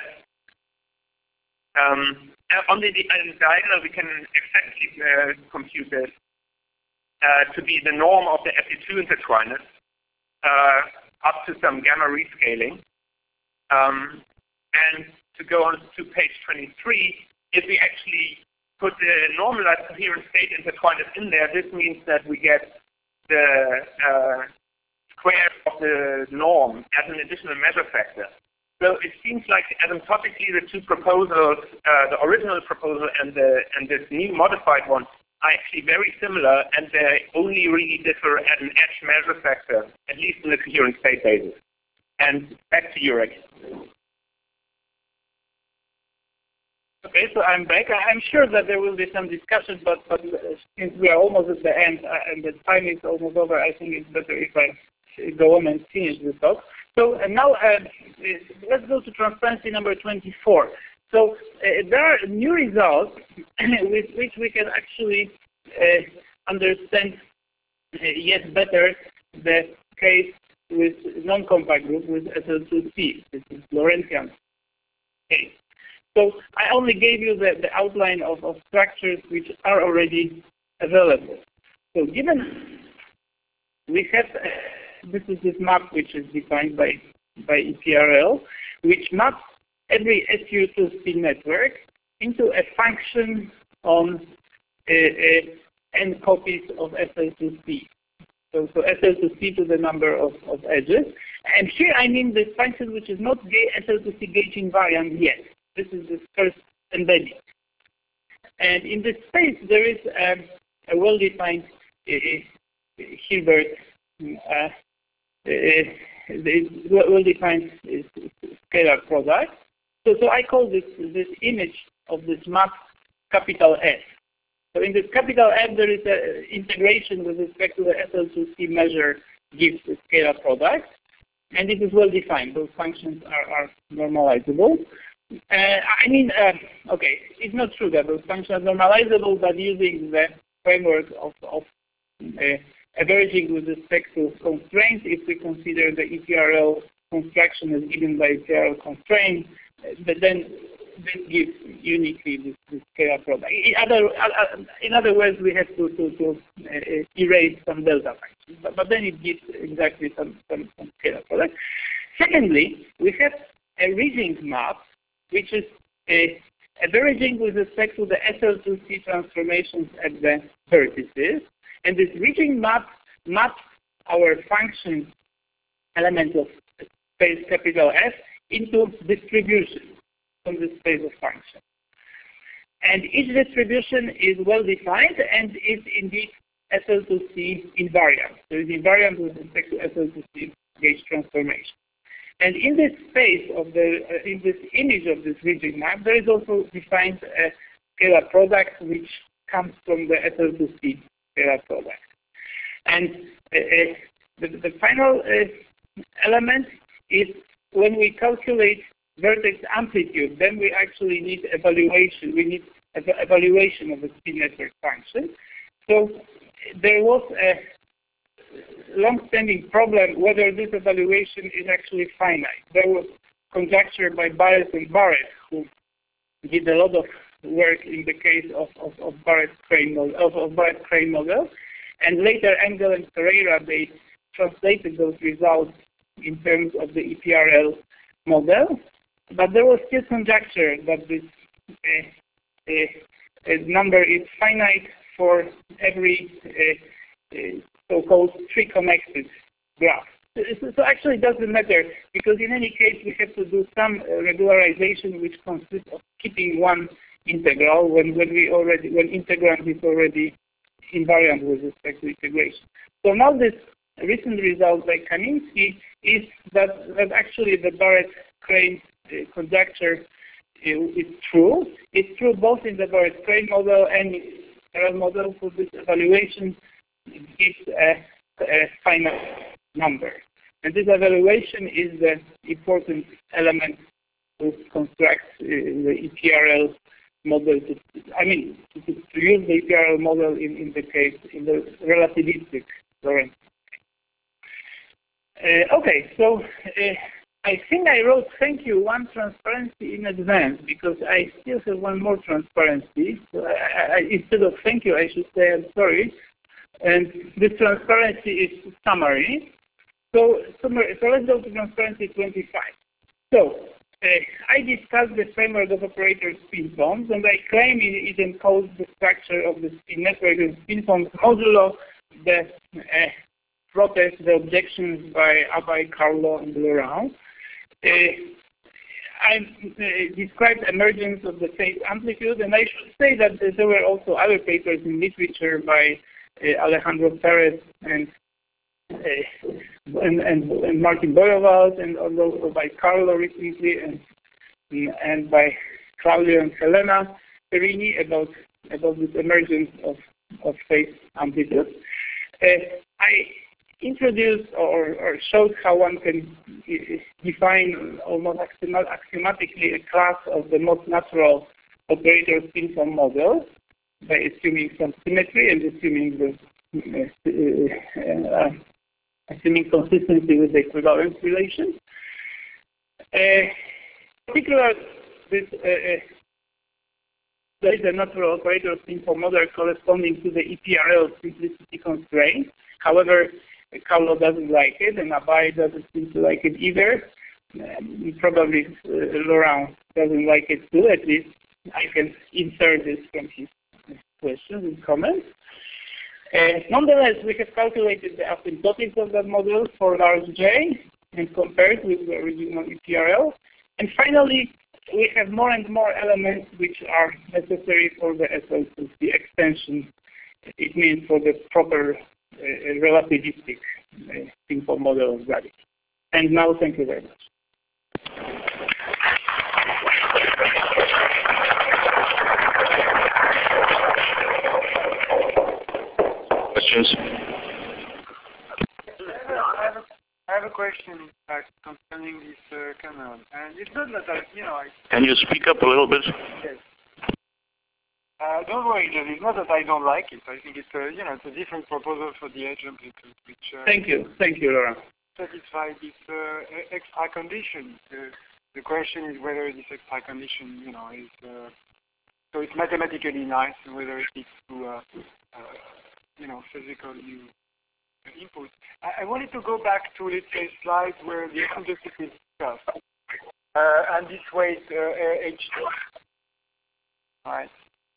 um, on the, the diagonal, we can exactly uh, compute this uh, to be the norm of the F E two intertwiners uh, up to some gamma rescaling. Um, and to go on to page twenty-three, if we actually put the normalized coherent state intertwiners in there, this means that we get the uh, square of the norm as an additional measure factor. So it seems like asymptotically the two proposals, uh, the original proposal and the and this new modified one, are actually very similar, and they only really differ at an edge measure factor, at least in the coherent state basis. And back to Jurek. Okay, so I'm back. I'm sure that there will be some discussion, but, but since we are almost at the end uh, and the time is almost over, I think it's better if I go on and finish the talk. So uh, now uh, let's go to transparency number twenty-four. So uh, there are new results with which we can actually uh, understand uh, yet better the case with non-compact group with S L two C. This is Lorentzian case. So I only gave you the, the outline of, of structures which are already available. So given we have, uh, this is this map which is defined by, by E P R L, which maps every S U two C network into a function on uh, uh, n copies of S L two C. So, so S L two C to the number of, of edges. And here I mean this function which is not S L two C gauge invariant yet. This is the first embedding. And in this space, there is um, a well-defined uh, Hilbert, uh, uh, well-defined scalar product. So, so I call this this image of this map capital F. So in this capital F, there is an integration with respect to the S L two C measure gives the scalar product, and it is well-defined. Those functions are, are normalizable. Uh, I mean, uh, okay, it's not true that those functions are normalizable, but using the framework of, of uh, averaging with respect to constraints, if we consider the E P R L construction as given by E P R L constraint, uh, but then this gives uniquely this, this scalar product. In other, uh, in other words, we have to, to, to uh, erase some delta functions, but, but then it gives exactly some, some, some scalar product. Secondly, we have a Rijing map, which is a averaging with respect to the S L two C transformations at the vertices. And this Rijing map maps our function element of space capital F into distribution from the space of function. And each distribution is well defined and is indeed S L two C invariant. So it's invariant with respect to S L two C gauge transformation. And in this space of the, uh, in this image of this Rijing map, there is also defined a scalar product which comes from the S L two C scalar product. And uh, uh, the, the final uh, element is when we calculate vertex amplitude, then we actually need evaluation. We need ev evaluation of the speed network function. So there was a long-standing problem whether this evaluation is actually finite. There was conjecture by Barrett and Barrett, who did a lot of work in the case of, of, of Barrett-Crane model, of, of Barrett-Crane model, and later Engel and Pereira, they translated those results in terms of the E P R L model, but there was still conjecture that this uh, uh, uh, number is finite for every uh, uh, so-called tree-connected graph. So, so actually it doesn't matter, because in any case we have to do some uh, regularization which consists of keeping one integral when, when we already when integrand is already invariant with respect to integration. So now this recent result by Kamiński is that, that actually the Barrett-Crane uh, conjecture is true. It's true both in the Barrett-Crane model and in the L model. So this evaluation gives a, a finite number. And this evaluation is the important element to construct uh, the E P R L model. To, I mean, to, to use the E P R L model in, in the case, in the relativistic Lorentz. Uh, okay, so uh, I think I wrote thank you one transparency in advance, because I still have one more transparency. So I, I, instead of thank you, I should say I'm sorry. And this transparency is summary. So, summary, so let's go to transparency twenty-five. So uh, I discussed the framework of operator spin forms, and I claim it, it encodes the structure of the spin network and spin forms modulo the uh, protest, the objections by Abay, Carlo, and Laurent. Uh, I uh, described emergence of the phase amplitude, and I should say that there were also other papers in literature by uh, Alejandro Perez and, uh, and, and and Martin Boyovald, and also by Carlo recently, and and by Claudio and Helena Perini about about this emergence of of phase amplitude. Uh, I introduced or, or showed how one can define almost axiomatically a class of the most natural operator spin form model by assuming some symmetry and assuming the uh, uh, assuming consistency with the equivalence relation. Uh, in particular, this uh, there is a natural operator spin form model corresponding to the E P R L simplicity constraint. However, Carlo doesn't like it, and Abay doesn't seem to like it either. Um, probably uh, Laurent doesn't like it too, at least I can insert this from his questions and comments. Uh, nonetheless, we have calculated the asymptotics of that model for large J and compared with the original E P R L. And finally, we have more and more elements which are necessary for the S L C extension. It means for the proper uh, relativistic uh, simple model of gravity. And now, thank you very much. Questions? I have a question, in fact, concerning this uh, kernel. And it's not that I, you know, I... Can you speak up a little bit? Yes. Uh, don't worry, it's not that I don't like it. I think it's a, you know, it's a different proposal for the edge amplitude, which uh, thank you, thank you, Laurent. Satisfy this uh, extra condition. Uh, the question is whether this extra condition, you know, is uh, so it's mathematically nice, and whether it leads to, uh, uh, you know, physical new input. I, I wanted to go back to, let's say, slides where the asymptotic is discussed, uh, and this way uh, H two. All right.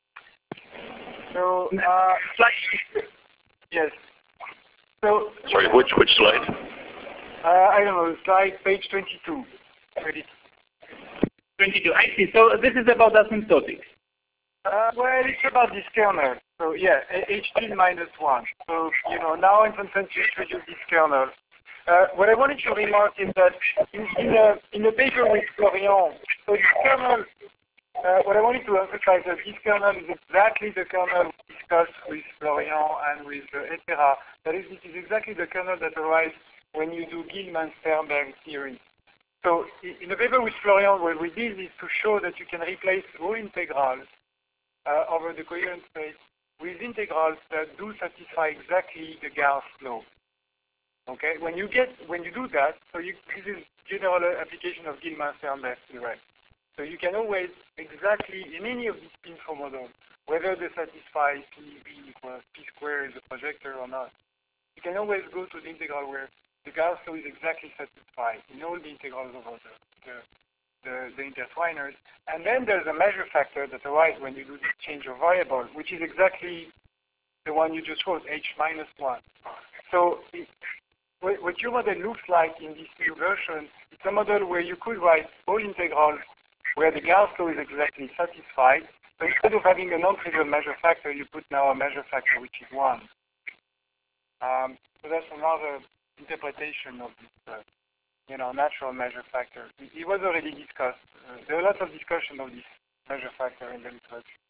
So, uh, slide. Yes. So. Sorry, which which slide? Uh, I don't know. Slide page twenty-two. twenty-two. I see. So this is about asymptotics. Uh, well, it's about this kernel. So yeah, H T minus one. So you know, now in Consensus you introduce this kernel. Uh, what I wanted to remark is that in, in a in a paper with Florian, so this kernel. Uh, what I wanted to emphasize is that this kernel is exactly the kernel we discussed with Florian and with uh, et cetera. That is, this is exactly the kernel that arises when you do Gilman-Sternberg theory. So in the paper with Florian, what we did is to show that you can replace Rho integrals uh, over the coherent space with integrals that do satisfy exactly the Gauss law. Okay, when you get when you do that, so you, this is general application of Gilman-Sternberg theorem. So you can always exactly in any of these spin form models, whether they satisfy P V equals P squared is a projector or not, you can always go to the integral where the Gauss law is exactly satisfied in all the integrals over the, the, the, the intertwiners. And then there's a measure factor that arises when you do this change of variable, which is exactly the one you just wrote, H minus one. So it, what what your model looks like in this new version, it's a model where you could write all integrals where the Gauss law is exactly satisfied. So instead of having a non-trivial measure factor, you put now a measure factor which is one. Um, so that's another interpretation of this, uh, you know, natural measure factor. It, it was already discussed. Uh, there are lots of discussion of this measure factor in the literature.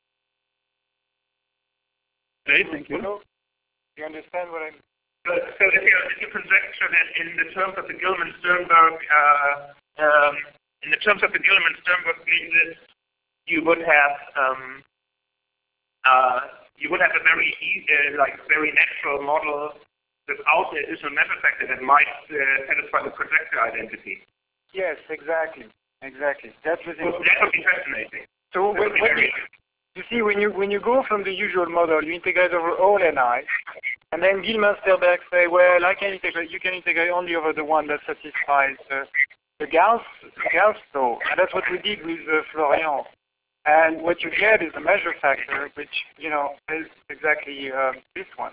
Great, thank you. Do you understand what I'm? So, so if, you, if you conjecture that in the terms of the Gilman-Sternberg, uh, um, in the terms of the Gilman-Sternberg basis, you would have um, uh, you would have a very easy, uh, like very natural model without the additional measure factor that might uh, satisfy the projector identity. Yes, exactly, exactly. That's the thing. So that would be fascinating. So when, when you, you see, when you when you go from the usual model, you integrate over all N I, and then Gilman-Sternberg say, well, I can integrate. You can integrate only over the one that satisfies uh, the Gauss Gauss law, and that's what we did with uh, Florian. And what you get is a measure factor, which you know is exactly uh, this one.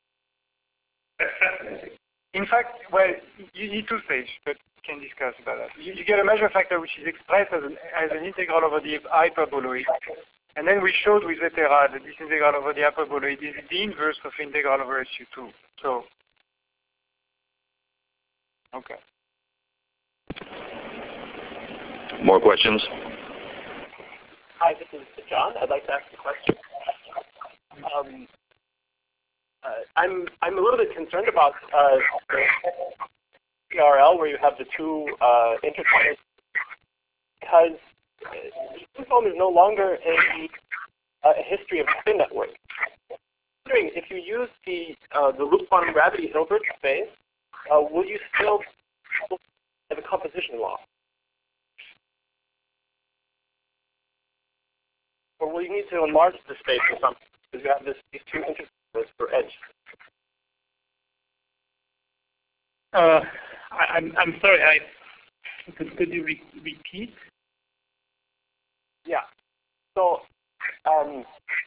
In fact, well, you need two stages, but we can discuss about that. You, you get a measure factor which is expressed as an, as an integral over the hyperboloid. And then we showed with Etera that this integral over the hyperboloid is the inverse of integral over S U two. So, okay. More questions? Hi, this is John. I'd like to ask a question. Um, uh, I'm I'm a little bit concerned about uh, the P R L where you have the two uh, interfaces, because the foam is no longer a, a history of spin network. I'm wondering if you use the uh, the loop quantum gravity Hilbert space, uh, will you still have a composition law? Or will you need to enlarge the space or something, because you have this, these two interfaces for edge? Uh, I, I'm I'm sorry. I could, could you re repeat? Yeah. So, um,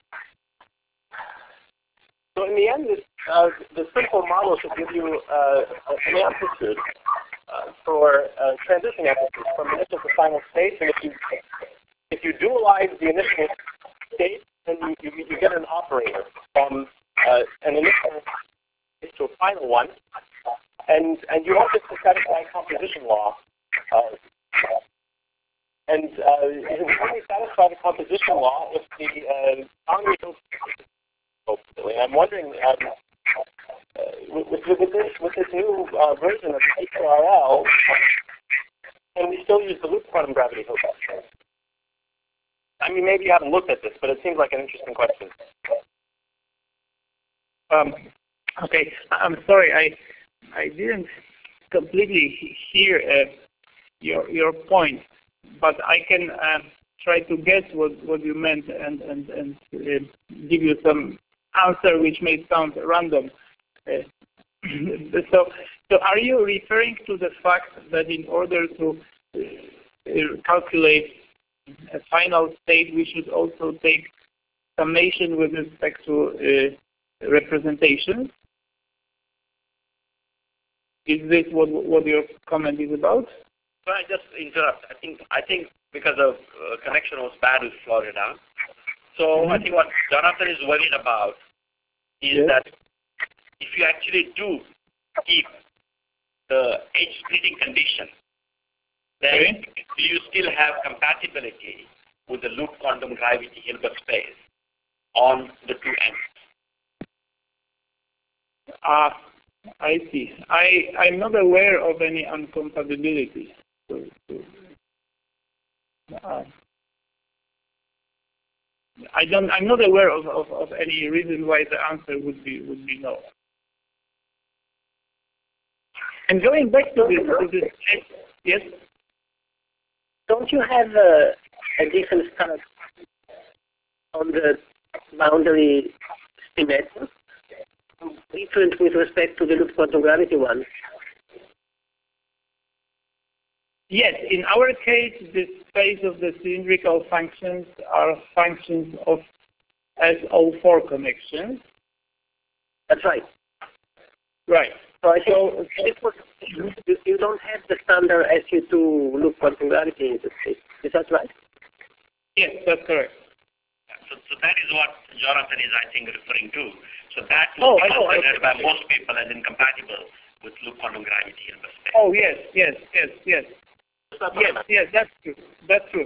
so in the end, this, uh, the simple model should give you uh, an amplitude uh, for uh, transition amplitude from initial to final state, and if you if you dualize the initial state, then you, you, you get an operator from uh, an initial state to a final one, and and you want this to satisfy composition law. Uh, And uh, it will only satisfy the composition law if the uh, boundary is hopefully. I'm wondering, um, uh, with, with, with this with this new uh, version of P R L, can we still use the loop quantum gravity Hilbert? I mean, maybe you haven't looked at this, but it seems like an interesting question. Um, okay, I'm sorry. I I didn't completely hear uh, your your point. But I can uh, try to guess what, what you meant and, and, and uh, give you some answer which may sound random. Uh, so, so are you referring to the fact that in order to uh, calculate a final state, we should also take summation with respect to uh, representation? Is this what, what your comment is about? Can I just interrupt? I think I think because the uh, connection was bad with Florida. So mm-hmm. I think what Jonathan is worried about is yes. that if you actually do keep the edge splitting condition, then okay. do you still have compatibility with the loop quantum gravity Hilbert space on the two ends? Ah, uh, I see. I I'm not aware of any incompatibility. So, so, uh, I don't. I'm not aware of, of, of any reason why the answer would be would be no. And going back to this, to this yes. Don't you have a, a different start on the boundary symmetry, different with respect to the loop quantum gravity one? Yes, in our case, the space of the cylindrical functions are functions of S O four connections. That's right. Right. So I think so, this was, you, you don't have the standard S U two loop quantum gravity in this case. Is that right? Yes, that's correct. So, so that is what Jonathan is, I think, referring to. So that Oh, would be I know, considered I by most people as incompatible with loop quantum gravity in space. Oh, yes, yes, yes, yes. Yes, yes, that's true. That's true.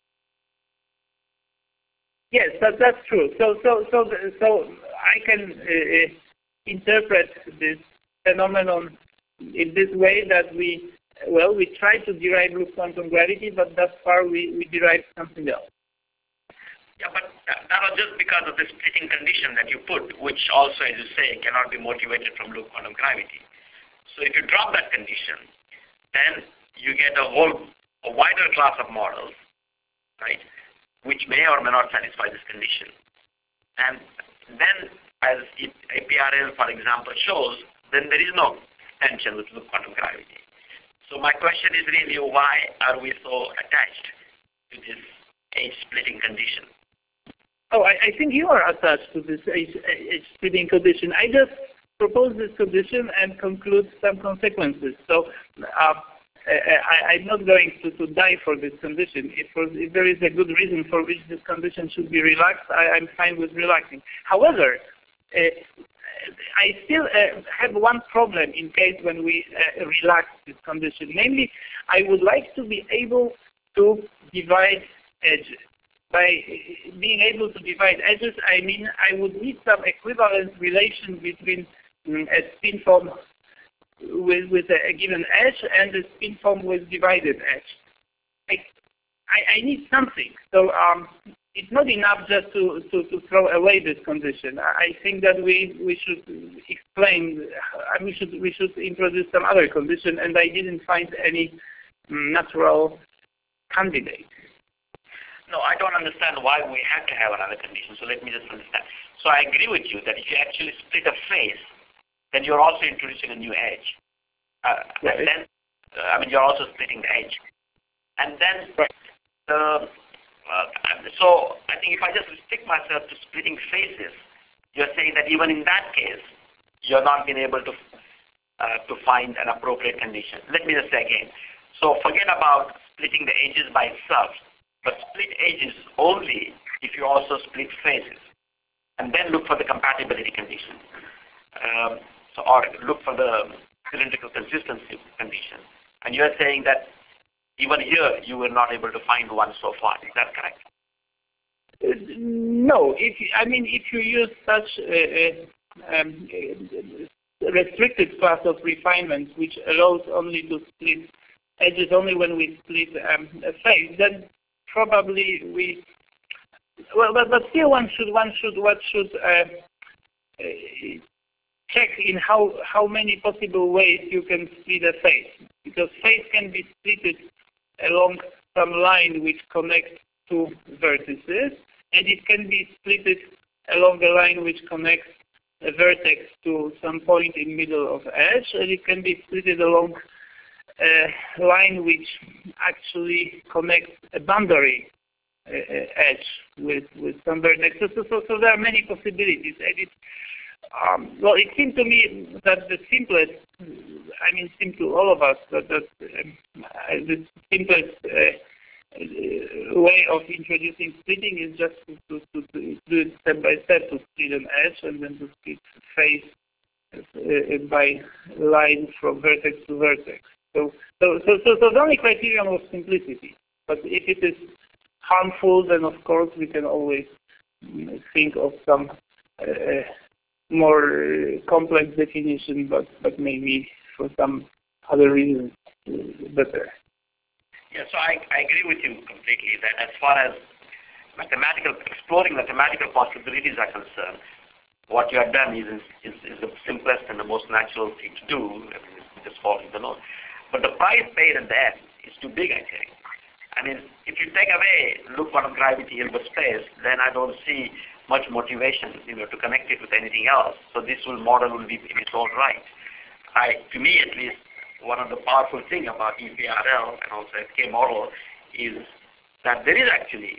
Yes, that, that's true. So, so, so, so I can uh, interpret this phenomenon in this way that we, well, we try to derive loop quantum gravity, but thus far we, we derive something else. Yeah, but that, that was just because of the splitting condition that you put, which also, as you say, cannot be motivated from loop quantum gravity. So if you drop that condition, then you get a whole a wider class of models, right, which may or may not satisfy this condition. And then, as it, A P R L, for example, shows, then there is no tension with loop quantum gravity. So my question is really, why are we so attached to this age splitting condition? Oh, I, I think you are attached to this age, age splitting condition. I just propose this condition and conclude some consequences. So uh, I, I'm not going to, to die for this condition. If, for, if there is a good reason for which this condition should be relaxed, I, I'm fine with relaxing. However, uh, I still uh, have one problem in case when we uh, relax this condition. Namely, I would like to be able to divide edges. By being able to divide edges, I mean I would need some equivalent relation between um, a spin form with, with a, a given edge and a spin form with divided edge. I, I, I need something. So um, it's not enough just to, to, to throw away this condition. I think that we, we should explain, uh, we should we should introduce some other condition, and I didn't find any um, natural candidate. No, I don't understand why we have to have another condition. So let me just understand. So I agree with you that if you actually split a phase, then you're also introducing a new edge. Uh, right. And then, uh, I mean, you're also splitting the edge. And then, right. the, uh, so I think if I just restrict myself to splitting phases, you're saying that even in that case, you're not being able to uh, to find an appropriate condition. Let me just say again. So forget about splitting the edges by itself, but split edges only if you also split phases, and then look for the compatibility condition, um, so, or look for the cylindrical consistency condition. And you are saying that even here you were not able to find one so far. Is that correct? Uh, no. If you, I mean, if you use such a, a um, restricted class of refinements, which allows only to split edges only when we split um, a phase, then probably we, well, but, but still one should, one should, what should uh, uh, check in how, how many possible ways you can split a phase. Because phase can be split along some line which connects two vertices, and it can be split along a line which connects a vertex to some point in middle of edge, and it can be split along a line which actually connects a boundary uh, edge with, with some vertex. So, so, so there are many possibilities. And it, um, well, it seemed to me that the simplest, I mean, seemed to all of us, that, that um, the simplest uh, way of introducing splitting is just to, to, to do it step by step, to split an edge and then to split phase uh, by line from vertex to vertex. So, so, so, so, so the only criterion was simplicity. But if it is harmful, then of course we can always think of some uh, more complex definition, but, but maybe for some other reasons better. Yeah, so I, I agree with you completely that as far as mathematical, exploring mathematical possibilities are concerned, what you have done is, is, is the simplest and the most natural thing to do. I mean, it's just following the law. But the price paid at the end is too big, I think. I mean, if you take away loop quantum gravity Hilbert space, then I don't see much motivation, you know, to connect it with anything else. So this will model will be in its own right. I, to me at least, one of the powerful thing about E P R L and also S K model is that there is actually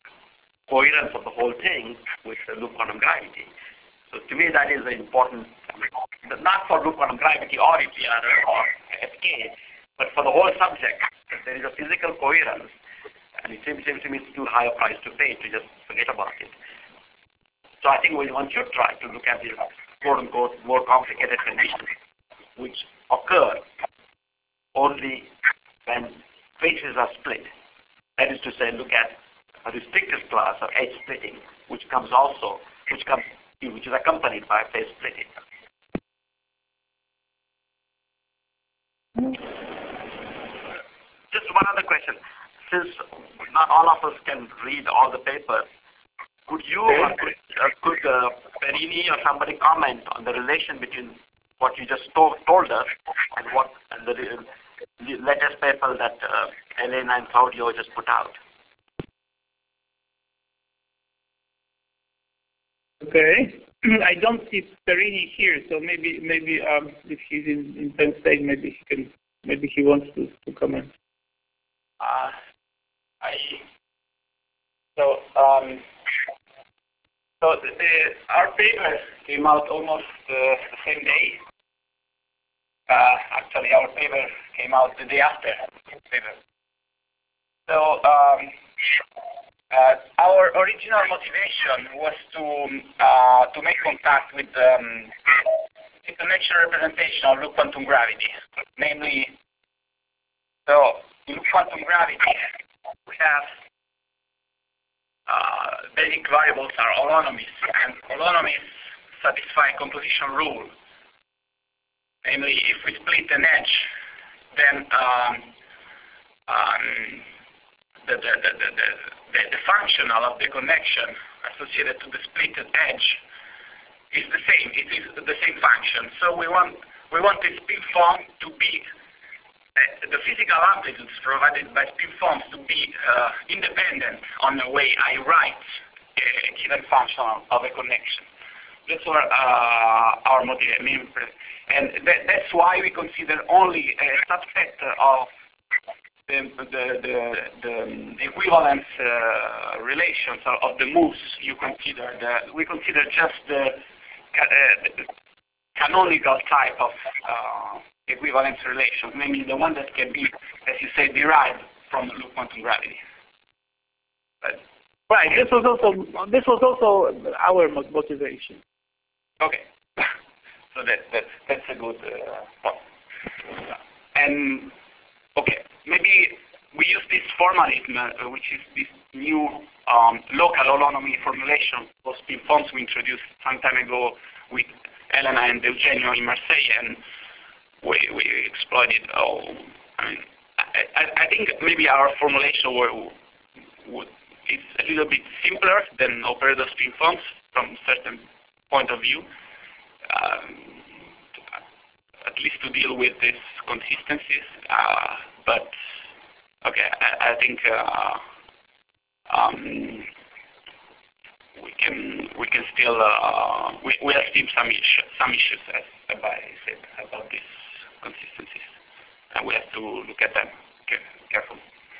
coherence of the whole thing with the loop quantum gravity. So to me, that is an important not for loop quantum gravity or E P R or S K, but for the whole subject. There is a physical coherence, and it seems, seems to me it's too high a price to pay to just forget about it. So I think we want to try to look at these quote-unquote more complicated conditions which occur only when faces are split. That is to say, look at a restricted class of edge splitting, which comes also, which comes, which is accompanied by phase splitting. Just one other question. Since not all of us can read all the papers, could you or could, uh, could uh, Perini or somebody comment on the relation between what you just told, told us and what and the, the latest paper that uh, Elena and Claudio just put out? Okay. I don't see Perini here, so maybe maybe um, if he's in, in Penn State, maybe he can maybe he wants to, to comment. Uh, I so um, so the, the, our paper came out almost uh, the same day. Uh, actually, our paper came out the day after the paper. So um, uh, our original motivation was to uh, to make contact with um, the connection representation of loop quantum gravity, namely. So in loop quantum gravity, we have uh, basic variables are holonomies, and holonomies satisfy composition rule. Namely, if we split an edge, then um, um, the, the, the, the, the, the functional of the connection associated to the splitted edge is the same. It is the same function. So we want we want the spin form to be uh, the physical amplitudes provided by spin forms to be uh, independent on the way I write a given function of a connection. That's our uh, our motivation. And that, that's why we consider only a subset of the, the, the, the equivalence uh, relations of, of the moves you consider. The, we consider just the, uh, the canonical type of uh, equivalence relations, namely the one that can be, as you say, derived from loop quantum gravity. But, right. This was also this was also our motivation. Okay. So that, that, that's a good uh, point. And, okay, maybe we use this formalism, uh, which is this new um, local holonomy formulation of spin forms we introduced some time ago with Elena and Eugenio in Marseille, and we, we exploited, oh, I mean, I, I, I think maybe our formulation were, would, is a little bit simpler than operator spin forms from a certain point of view. Um, at least to deal with these consistencies, uh, but okay, I, I think uh, um, we can we can still uh, we we have still some issues some issues as Abai said about these consistencies, and we have to look at them carefully.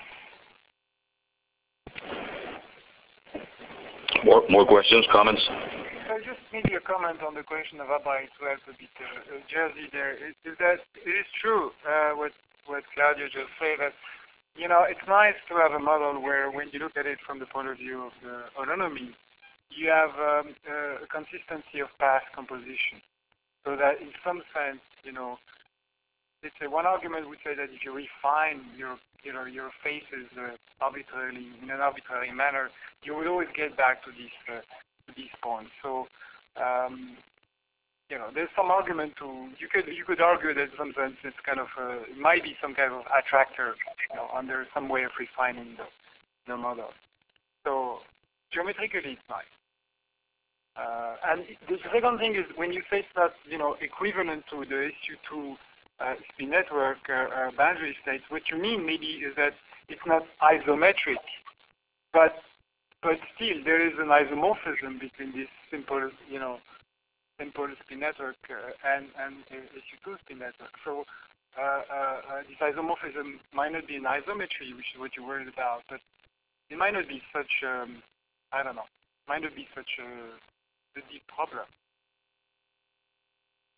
More more questions, comments? So just maybe a comment on the question of Abai to help a bit uh, uh, Jerzy there. Is, is that it is true uh, what what Claudio just said, that you know it's nice to have a model where when you look at it from the point of view of the autonomy, you have um, uh, a consistency of path composition, so that in some sense, you know, let's say one argument would say that if you refine your you know your faces uh, arbitrarily in an arbitrary manner, you will always get back to this. Uh, these points. So, um, you know, there's some argument to, you could you could argue that in some sense it's kind of, uh, it might be some kind of attractor, you know, under some way of refining the, the model. So, geometrically it's nice. Uh, and the second thing is when you say it's not, you know, equivalent to the S U two uh, spin network uh, uh, boundary states, what you mean maybe is that it's not isometric, but But still, there is an isomorphism between this simple, you know, simple spin network uh, and and S U two spin network. So uh, uh, uh, this isomorphism might not be an isometry, which is what you're worried about, but it might not be such, um, I don't know, might not be such a, a deep problem.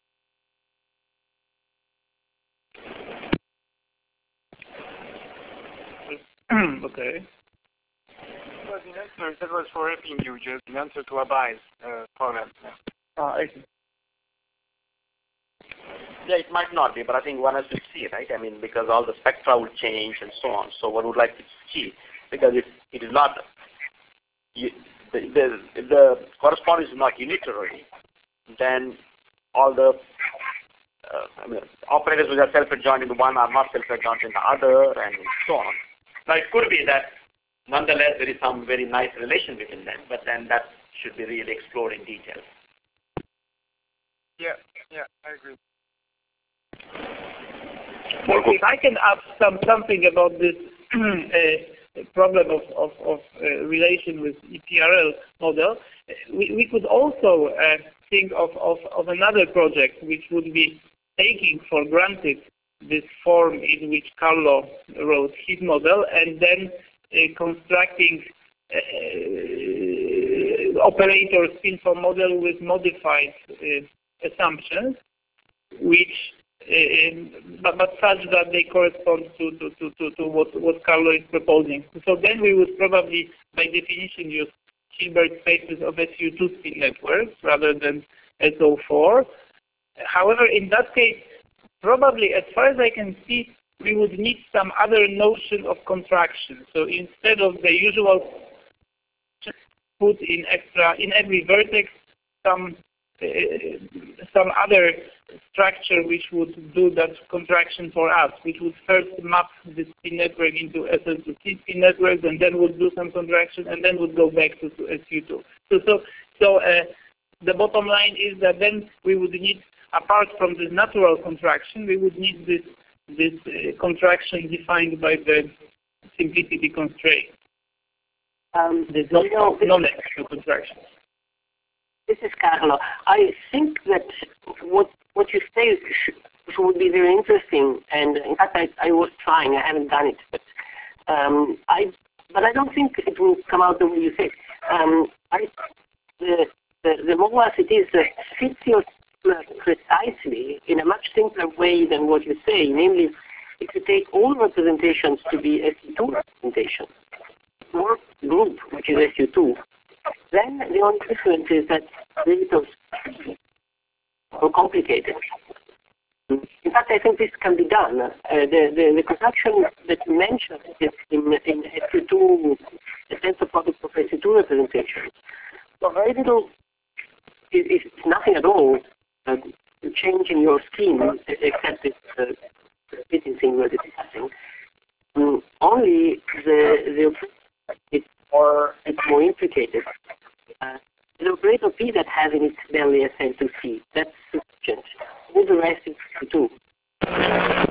Okay. That was, in answer, that was for helping you, just in answer to Abai's uh, problem. Ah, I see. Yeah, it might not be, but I think one has to see, right? I mean, because all the spectra will change and so on. So one would like to see, because if it is not, you, the, the, the correspondence is not unitary, then all the uh, I mean, operators which are self-adjoint in one are not self-adjoint in the other, and so on. Now, it could be that nonetheless there is some very nice relation between them, but then that should be really explored in detail. Yeah, yeah, I agree. Well, if I can add some something about this uh, problem of, of, of uh, relation with E P R L model, we, we could also uh, think of, of, of another project which would be taking for granted this form in which Carlo wrote his model and then uh, constructing uh, operator spin-form model with modified uh, assumptions, which Uh, but, but such that they correspond to, to, to, to, to what, what Carlo is proposing. So then we would probably, by definition, use Hilbert spaces of S U two spin networks rather than S O four. However, in that case, probably, as far as I can see, we would need some other notion of contraction. So instead of the usual put in extra, in every vertex, some Uh, some other structure which would do that contraction for us, which would first map the spin network into S L two C spin networks, and then would do some contraction, and then would go back to, to S U two. So, so, so uh, the bottom line is that then we would need, apart from this natural contraction, we would need this this uh, contraction defined by the simplicity constraint. Um, There's no, no non-extra contraction. This is Carlo. I think that what what you say would be very interesting, and in fact, I, I was trying. I haven't done it, but um, I but I don't think it will come out the way you say. Um, I the, the the model as it is uh, fits your precisely in a much simpler way than what you say. Namely, if you take all representations to be S U two representations, or group which is S U two. Then the only difference is that operators are complicated. In fact, I think this can be done. Uh, the, the, the construction that you mentioned is in, in S U two, the tensor product of S U two representation. So very little, is, is nothing at all uh, to change in your scheme, except this uh, fitting thing we're discussing. Um, only the, the it's more, it's more intricated. Uh, the operator P that has in its belly S L two C, that's sufficient. All the rest is two.